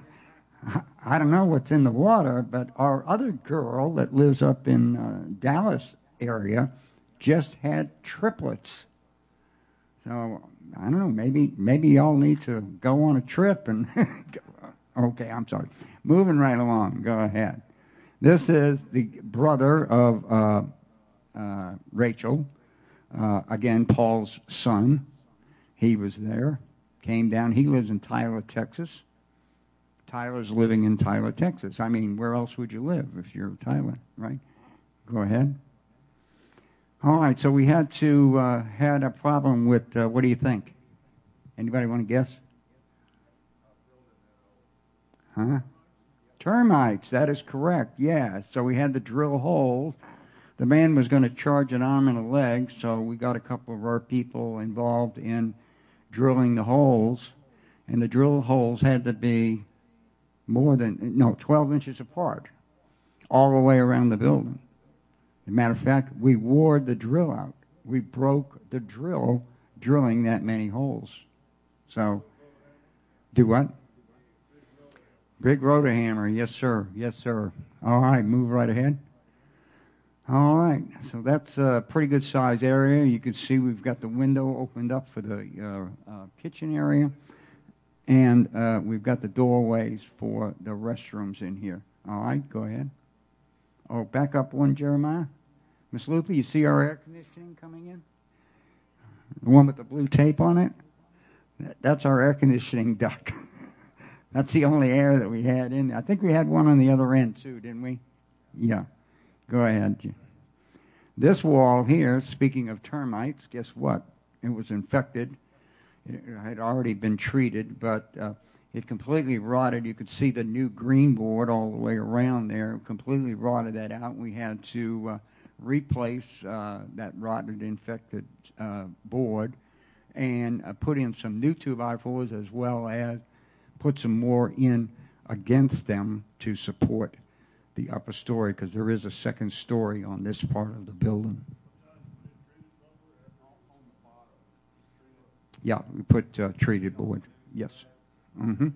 I don't know what's in the water, but our other girl that lives up in Dallas area just had triplets. So I don't know, maybe y'all need to go on a trip and okay, I'm sorry. Moving right along, go ahead. This is the brother of Rachel, again, Paul's son. He was there, came down. He lives in Tyler, Texas. Tyler's living in Tyler, Texas. I mean, where else would you live if you're Tyler, right? Go ahead. All right, so we had a problem with, what do you think? Anybody want to guess? Huh? Termites, that is correct, yeah. So we had to drill holes. The man was going to charge an arm and a leg, so we got a couple of our people involved in drilling the holes. And the drill holes had to be 12 inches apart, all the way around the building. As a matter of fact, we wore the drill out. We broke the drill drilling that many holes. So, do what? Big rotor hammer, yes sir, yes sir. All right, move right ahead. All right, so that's a pretty good size area. You can see we've got the window opened up for the kitchen area, and we've got the doorways for the restrooms in here. All right, go ahead. Oh, back up one, Jeremiah. Miss Lupe, you see our air conditioning coming in? The one with the blue tape on it? That's our air conditioning duct. That's the only air that we had in there. I think we had one on the other end too, didn't we? Yeah. Go ahead. This wall here, speaking of termites, guess what? It was infected. It had already been treated, but it completely rotted. You could see the new green board all the way around there. It completely rotted that out. We had to replace that rotted, infected board and put in some new 2x4s, as well as put some more in against them to support the upper story, because there is a second story on this part of the building. Yeah, we put treated board. Yes. Mm-hmm.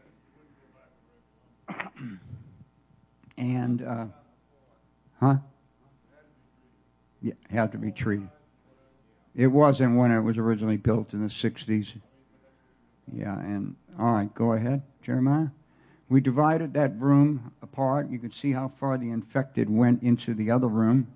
And, huh? Yeah, had to be treated. It wasn't when it was originally built in the 60s. Yeah, and all right, go ahead, Jeremiah. We divided that room apart. You can see how far the infected went into the other room.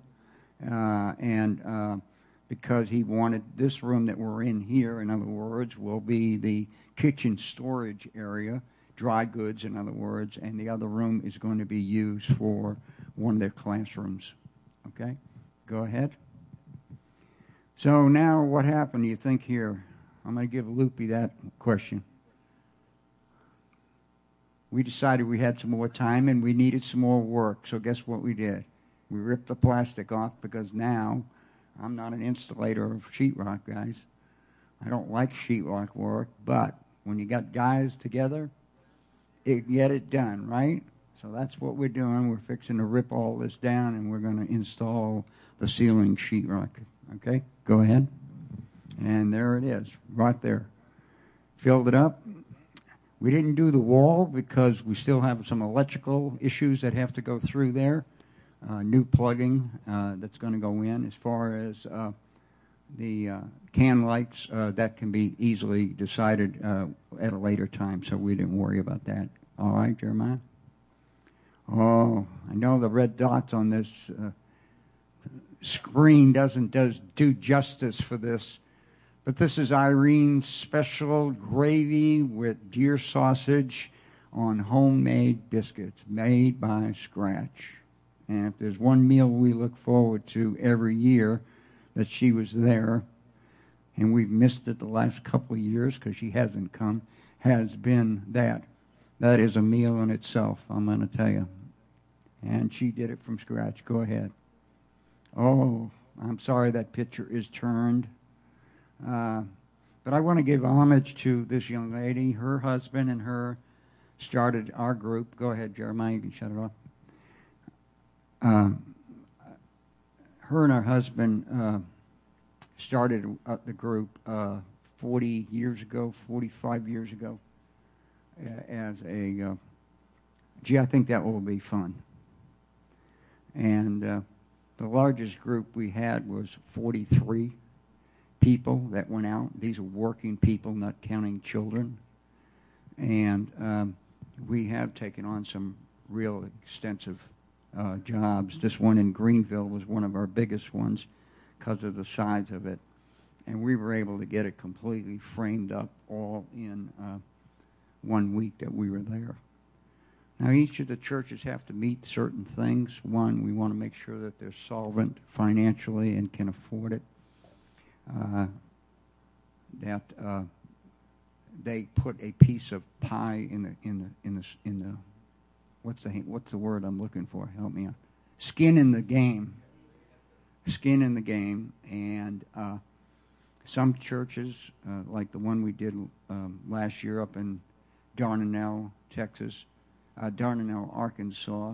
And because he wanted this room that we're in here, in other words, will be the kitchen storage area, dry goods, in other words, and the other room is going to be used for one of their classrooms. Okay? Go ahead. So now what happened, do you think, here? I'm going to give Loopy that question. We decided we had some more time and we needed some more work. So guess what we did? We ripped the plastic off, because now I'm not an installator of sheetrock, guys. I don't like sheetrock work, but when you got guys together, you get it done, right? So that's what we're doing. We're fixing to rip all this down, and we're going to install the ceiling sheetrock. Okay, go ahead. And there it is, right there. Filled it up. We didn't do the wall because we still have some electrical issues that have to go through there. New plugging that's going to go in. As far as the can lights, that can be easily decided at a later time, so we didn't worry about that. All right, Jeremiah? Oh, I know the red dots on this screen doesn't do justice for this. But this is Irene's special gravy with deer sausage on homemade biscuits made by scratch. And if there's one meal we look forward to every year that she was there, and we've missed it the last couple of years because she hasn't come, has been that. That is a meal in itself, I'm going to tell you. And she did it from scratch. Go ahead. Oh, I'm sorry that picture is turned. But I want to give homage to this young lady. Her husband and her started our group. Go ahead, Jeremiah, you can shut it off. Her and her husband started the group 40 years ago, 45 years ago, as a, I think that will be fun. And the largest group we had was 43 people that went out. These are working people, not counting children. And we have taken on some real extensive jobs. This one in Greenville was one of our biggest ones because of the size of it. And we were able to get it completely framed up all in 1 week that we were there. Now, each of the churches have to meet certain things. One, we want to make sure that they're solvent financially and can afford it. That they put a piece of pie in the what's the word I'm looking for? Help me out. Skin in the game. Skin in the game. And some churches, like the one we did last year up in Dardanelle, Texas, Dardanelle, Arkansas,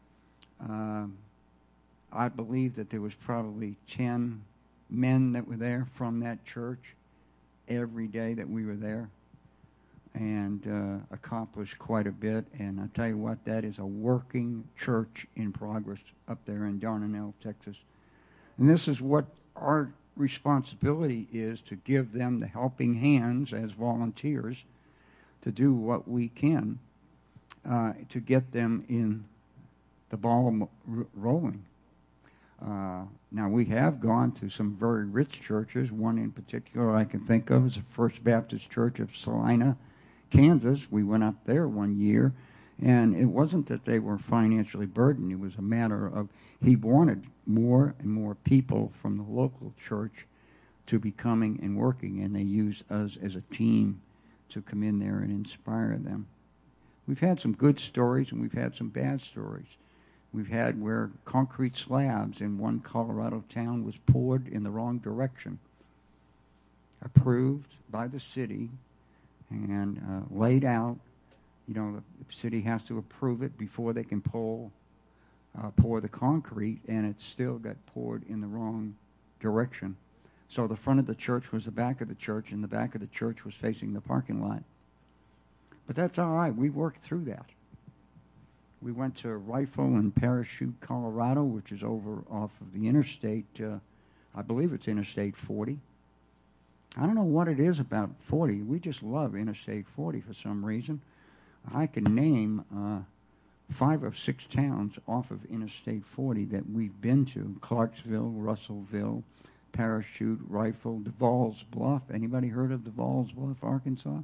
I believe that there was probably 10 men that were there from that church every day that we were there, and accomplished quite a bit. And I tell you what, that is a working church in progress up there in Dardanelle, Texas. And this is what our responsibility is, to give them the helping hands as volunteers to do what we can to get them in the ball rolling. Now, we have gone to some very rich churches. One in particular I can think of is the First Baptist Church of Salina, Kansas. We went up there 1 year, and it wasn't that they were financially burdened. It was a matter of he wanted more and more people from the local church to be coming and working, and they used us as a team to come in there and inspire them. We've had some good stories, and we've had some bad stories. We've had where concrete slabs in one Colorado town was poured in the wrong direction, approved by the city, and laid out. You know, the city has to approve it before they can pour the concrete, and it still got poured in the wrong direction. So the front of the church was the back of the church, and the back of the church was facing the parking lot. But that's all right. We worked through that. We went to Rifle and Parachute, Colorado, which is over off of the interstate. I believe it's Interstate 40. I don't know what it is about 40. We just love Interstate 40 for some reason. I can name 5 or 6 towns off of Interstate 40 that we've been to: Clarksville, Russellville, Parachute, Rifle, DeVal's Bluff. Anybody heard of DeVal's Bluff, Arkansas?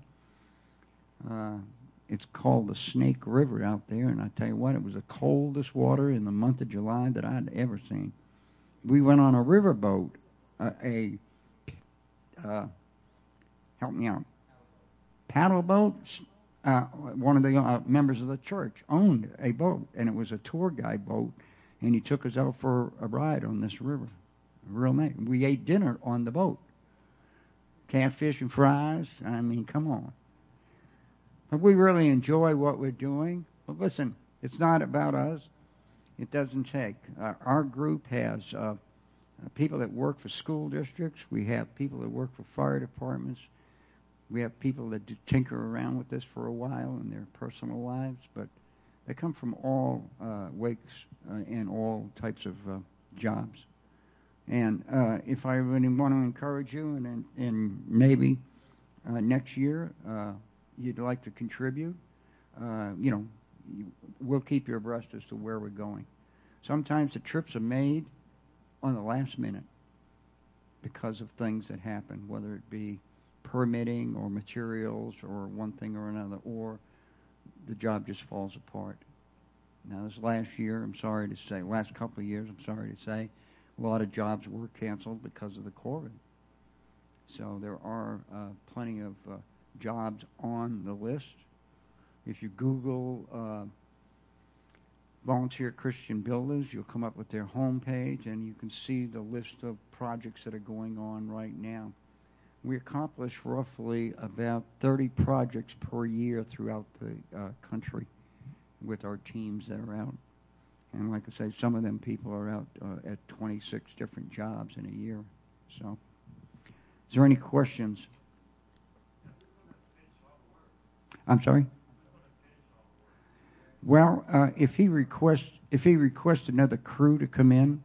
It's called the Snake River out there, and I tell you what, it was the coldest water in the month of July that I'd ever seen. We went on a riverboat, help me out, paddle boat. One of the members of the church owned a boat, and it was a tour guide boat, and he took us out for a ride on this river. Real nice. We ate dinner on the boat. Catfish and fries. I mean, come on. But we really enjoy what we're doing. But listen, it's not about us. It doesn't take. Our group has people that work for school districts. We have people that work for fire departments. We have people that tinker around with this for a while in their personal lives. But they come from all wakes and all types of jobs. And if I really want to encourage you, and maybe next year you'd like to contribute, we'll keep you abreast as to where we're going. Sometimes the trips are made on the last minute because of things that happen, whether it be permitting or materials or one thing or another, or the job just falls apart. Now, this last year, last couple of years, I'm sorry to say, a lot of jobs were canceled because of the COVID. So there are plenty of jobs on the list. If you Google Volunteer Christian Builders, you'll come up with their homepage, and you can see the list of projects that are going on right now. We accomplish roughly about 30 projects per year throughout the country with our teams that are out. And like I say, some of them people are out at 26 different jobs in a year. So, is there any questions? I'm sorry? Well, if he requests another crew to come in,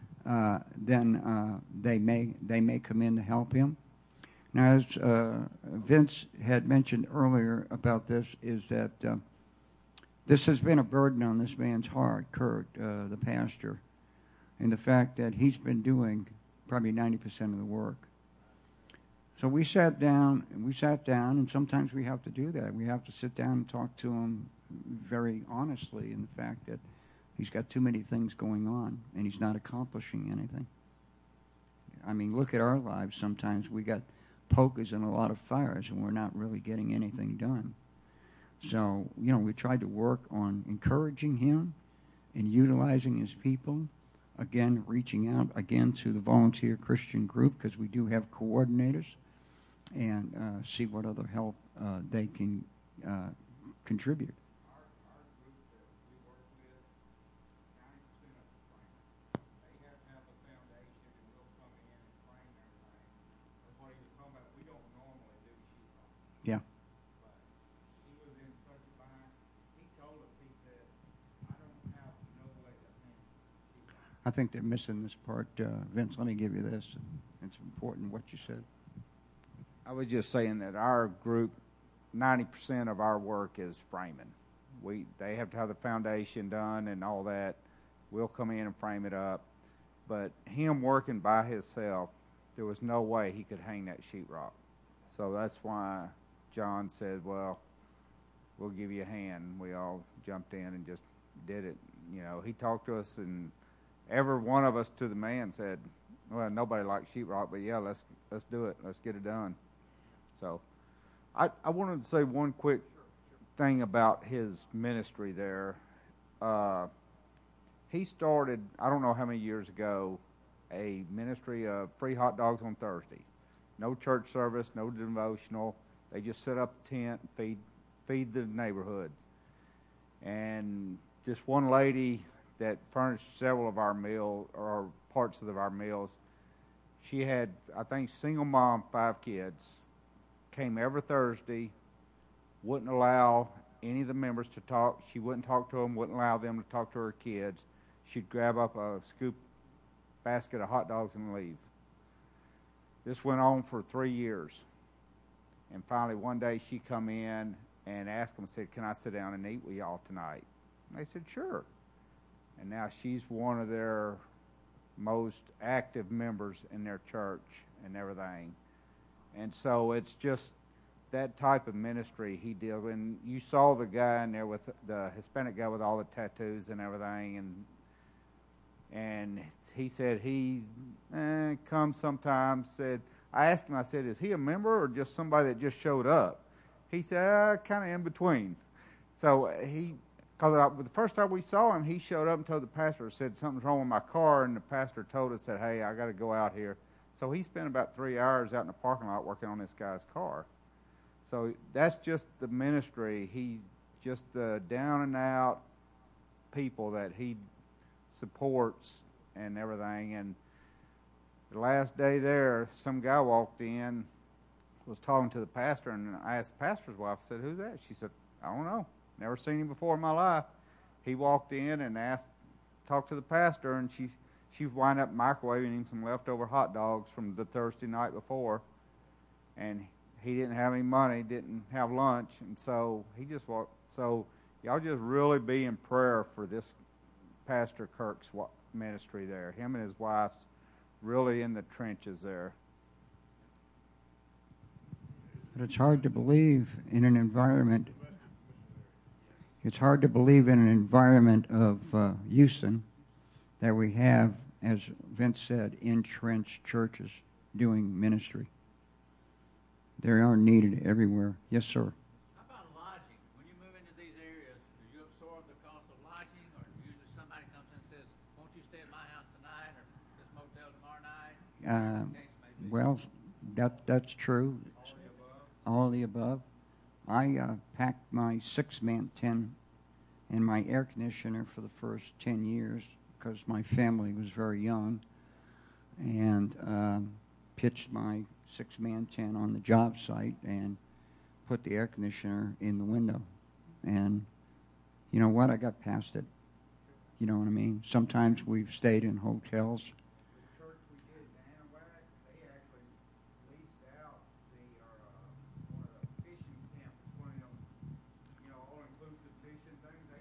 then they may come in to help him. Now, as Vince had mentioned earlier about this, is that This has been a burden on this man's heart, Kurt, the pastor, and the fact that he's been doing probably 90% of the work. So we sat down, and sometimes we have to do that. We have to sit down and talk to him very honestly in the fact that he's got too many things going on, and he's not accomplishing anything. I mean, look at our lives. Sometimes we got pokers in a lot of fires, and we're not really getting anything done. So, we tried to work on encouraging him and utilizing his people. Again, reaching out again to the volunteer Christian group, because we do have coordinators, and see what other help they can contribute. Yeah. I think they're missing this part. Vince, let me give you this. It's important what you said. I was just saying that our group, 90% of our work is framing. They have to have the foundation done and all that. We'll come in and frame it up. But him working by himself, there was no way he could hang that sheetrock. So that's why John said, well, we'll give you a hand. We all jumped in and just did it. He talked to us, and every one of us to the man said, well, nobody likes sheetrock, but yeah, let's do it. Let's get it done. So I wanted to say one quick thing about his ministry there. He started, I don't know how many years ago, a ministry of free hot dogs on Thursday. No church service, no devotional. They just set up a tent and feed the neighborhood. And this one lady that furnished several of our meals, or parts of our meals, she had, I think, single mom, 5 kids, came every Thursday, wouldn't allow any of the members to talk. She wouldn't talk to them, wouldn't allow them to talk to her kids. She'd grab up a scoop basket of hot dogs and leave. This went on for 3 years. And finally, one day she come in and asked them, said, can I sit down and eat with y'all tonight? And they said, sure. And now she's one of their most active members in their church and everything. And so it's just that type of ministry he did. And you saw the guy in there with the Hispanic guy with all the tattoos and everything. And he said he comes sometimes. I asked him, I said, is he a member or just somebody that just showed up? He said, kind of in between. So because the first time we saw him, he showed up and told the pastor, said something's wrong with my car, and the pastor told us that, hey, I got to go out here. So he spent about 3 hours out in the parking lot working on this guy's car. So that's just the ministry. He's just the down and out people that he supports and everything. And the last day there, some guy walked in, was talking to the pastor, and I asked the pastor's wife, I said, who's that? She said, I don't know. Never seen him before in my life. He walked in and talked to the pastor, and she wound up microwaving him some leftover hot dogs from the Thursday night before. And he didn't have any money, didn't have lunch, and so he just walked. So y'all just really be in prayer for this Pastor Kirk's ministry there. Him and his wife's really in the trenches there. But it's hard to believe in an environment. It's hard to believe in an environment of Houston that we have, as Vince said, entrenched churches doing ministry. They are needed everywhere. Yes, sir. How about lodging? When you move into these areas, do you absorb the cost of lodging, or usually somebody comes in and says, won't you stay at my house tonight or this motel tomorrow night? Well, that's true. All of the above. I packed my 6-man tent and my air conditioner for the first 10 years because my family was very young, and pitched my 6-man tent on the job site and put the air conditioner in the window. And you know what? I got past it. You know what I mean? Sometimes we've stayed in hotels. The church we did in Anahuac, they actually leased out one of the fishing camps, one of them, all-inclusive fishing things. They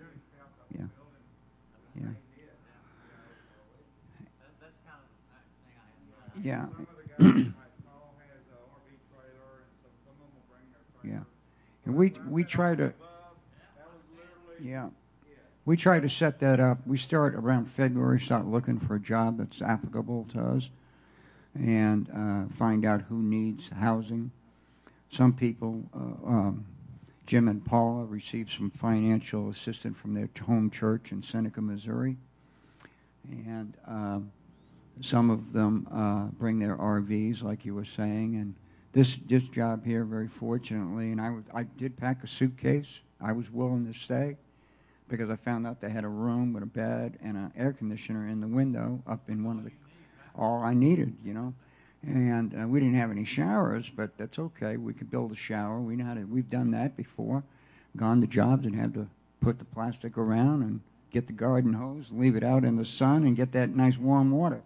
Yeah. Some of the guys, like Paul has an RV trailer, and some of them will bring their trailer. Yeah. And we try to, That was literally. yeah. We try to set that up. We start around February, start looking for a job that's applicable to us, and find out who needs housing. Some people, Jim and Paula, received some financial assistance from their home church in Seneca, Missouri, and some of them bring their RVs, like you were saying. And this job here, very fortunately, and I did pack a suitcase. I was willing to stay, because I found out they had a room with a bed and an air conditioner in the window up in one of the, all I needed, you know. And we didn't have any showers, but that's okay. We could build a shower. We know how to, we've done that before, gone to jobs and had to put the plastic around and get the garden hose, leave it out in the sun, and get that nice warm water.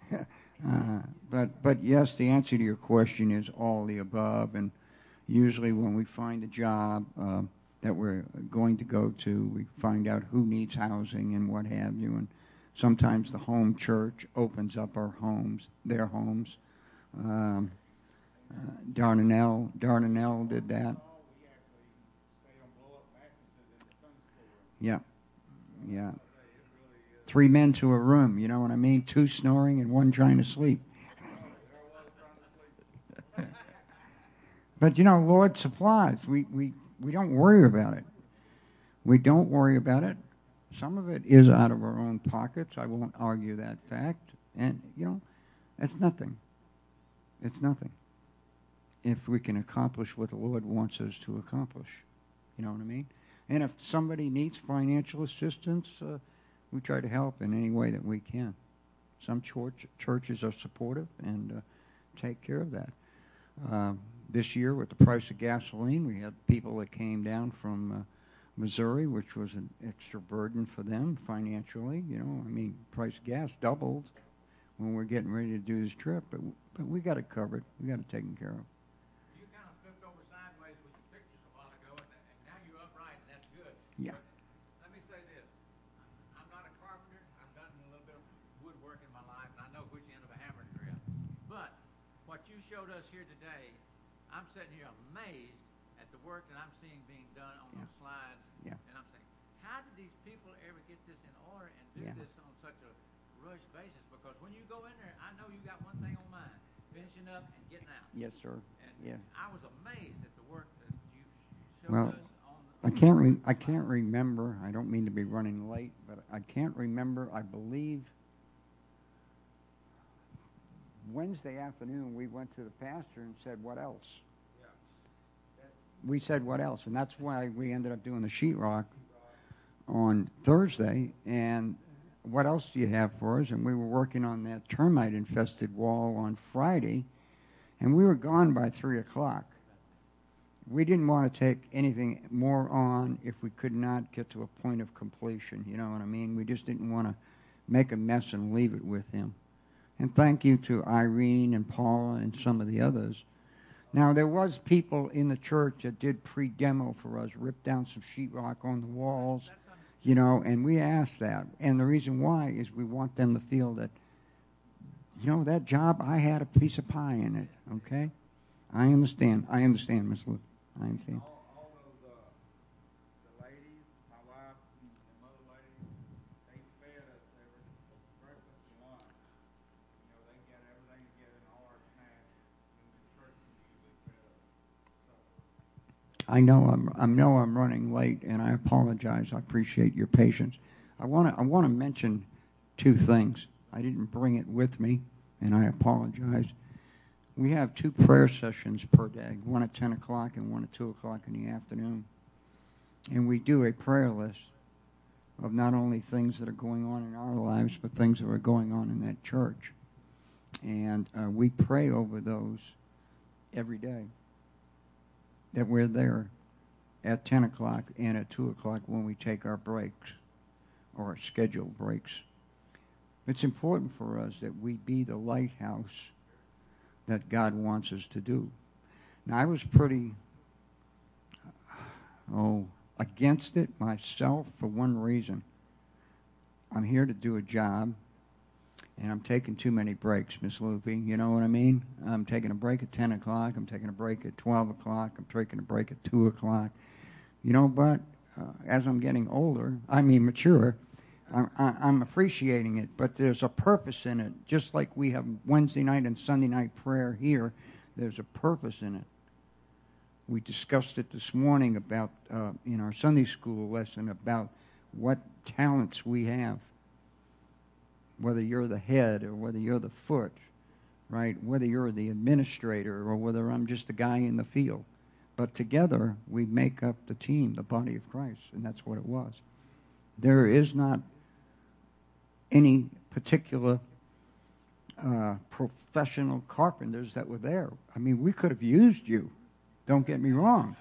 But yes, the answer to your question is all the above. And usually when we find a job that we're going to go to, we find out who needs housing and what have you. And sometimes the home church opens up our homes, their homes. Dardanelle did that. Yeah. 3 men to a room, you know what I mean? 2 snoring and 1 trying to sleep. But, you know, Lord supplies. We don't worry about it. We don't worry about it. Some of it is out of our own pockets. I won't argue that fact. And, you know, that's nothing. It's nothing. If we can accomplish what the Lord wants us to accomplish. You know what I mean? And if somebody needs financial assistance, we try to help in any way that we can. Some churches are supportive and take care of that. This year, with the price of gasoline, we had people that came down from Missouri, which was an extra burden for them financially. You know, I mean, price of gas doubled when we're getting ready to do this trip, but we got it covered. We got it taken care of. You kind of flipped over sideways with the pictures a while ago, and now you're upright, and that's good. Yeah. But let me say this. I'm not a carpenter. I've done a little bit of woodwork in my life, and I know which end of a hammer to drill. But what you showed us here today, I'm sitting here amazed at the work that I'm seeing being done on those slides. Yeah. And I'm saying, how did these people ever get this in order and do this on such a rush basis? Because when you go in there, I know you got one thing on mind, finishing up and getting out. Yes, sir. And I was amazed at the work that you showed Well, us on I can't remember. I don't mean to be running late, but I can't remember. I believe Wednesday afternoon we went to the pastor and said, "What else?" We said, "What else?" And that's why we ended up doing the sheetrock on Thursday. And what else do you have for us? And we were working on that termite-infested wall on Friday, and we were gone by 3 o'clock. We didn't want to take anything more on if we could not get to a point of completion. You know what I mean? We just didn't want to make a mess and leave it with him. And thank you to Irene and Paula and some of the others. Now, there was people in the church that did pre-demo for us, ripped down some sheetrock on the walls, you know, and we asked that. And the reason why is we want them to feel that, you know, that job, I had a piece of pie in it, okay? I understand, Miss Luke. I understand. All those, the ladies, my wife, and the other ladies, they fed us every breakfast and lunch. You know, they got everything together in all our snacks, and the church usually fed us. So. I know I'm running late, and I apologize. I appreciate your patience. I want to mention 2 things. I didn't bring it with me, and I apologize. We have 2 prayer sessions per day, one at 10 o'clock and one at 2 o'clock in the afternoon. And we do a prayer list of not only things that are going on in our lives, but things that are going on in that church. And we pray over those every day, that we're there at 10 o'clock and at 2 o'clock when we take our breaks, or our scheduled breaks. It's important for us that we be the lighthouse that God wants us to do. Now, I was pretty against it myself for one reason. I'm here to do a job, And I'm taking too many breaks, Miss Lupe. You know what I mean? I'm taking a break at 10 o'clock. I'm taking a break at 12 o'clock. I'm taking a break at 2 o'clock. You know, but as I'm getting older, mature, I'm appreciating it. But there's a purpose in it. Just like we have Wednesday night and Sunday night prayer here, there's a purpose in it. We discussed it this morning about, in our Sunday school lesson, about what talents we have. Whether you're the head or whether you're the foot, right? Whether you're the administrator or whether I'm just a guy in the field. But together, we make up the team, the body of Christ, and that's what it was. There is not any particular professional carpenters that were there. I mean, we could have used you, don't get me wrong.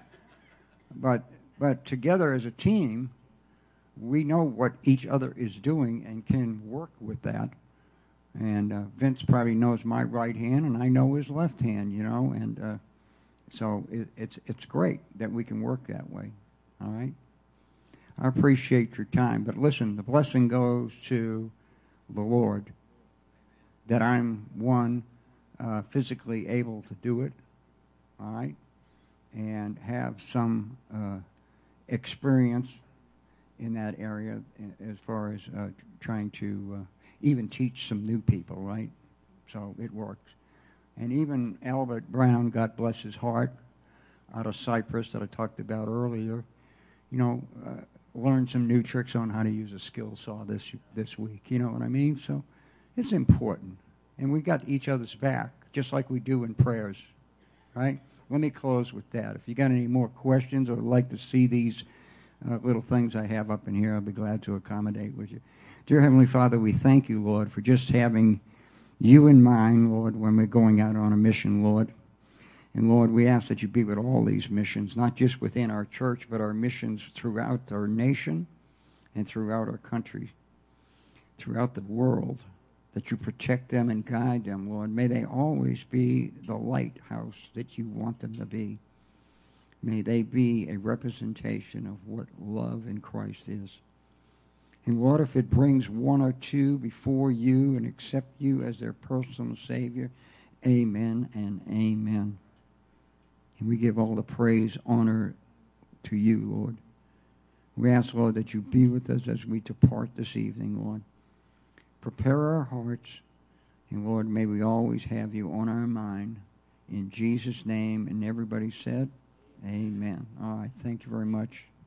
But together as a team, we know what each other is doing and can work with that. And Vince probably knows my right hand, and I know his left hand, you know. And so it's great that we can work that way. All right? I appreciate your time. But listen, the blessing goes to the Lord that I'm, one, physically able to do it, all right, and have some experience in that area as far as trying to even teach some new people, right? So it works. And even Albert Brown, God bless his heart, out of Cyprus that I talked about earlier, you know, learned some new tricks on how to use a skill saw this week. You know what I mean? So it's important. And we got each other's back, just like we do in prayers, right? Let me close with that. If you got any more questions or would like to see these little things I have up in here, I'll be glad to accommodate with you. Dear Heavenly Father, we thank you, Lord, for just having you in mind, Lord, when we're going out on a mission, Lord. And Lord, we ask that you be with all these missions, not just within our church, but our missions throughout our nation and throughout our country, throughout the world, that you protect them and guide them, Lord. May they always be the lighthouse that you want them to be. May they be a representation of what love in Christ is. And Lord, if it brings one or two before you and accept you as their personal Savior, amen and amen. And we give all the praise, honor to you, Lord. We ask, Lord, that you be with us as we depart this evening, Lord. Prepare our hearts, and Lord, may we always have you on our mind. In Jesus' name, and everybody said, amen. All right, thank you very much.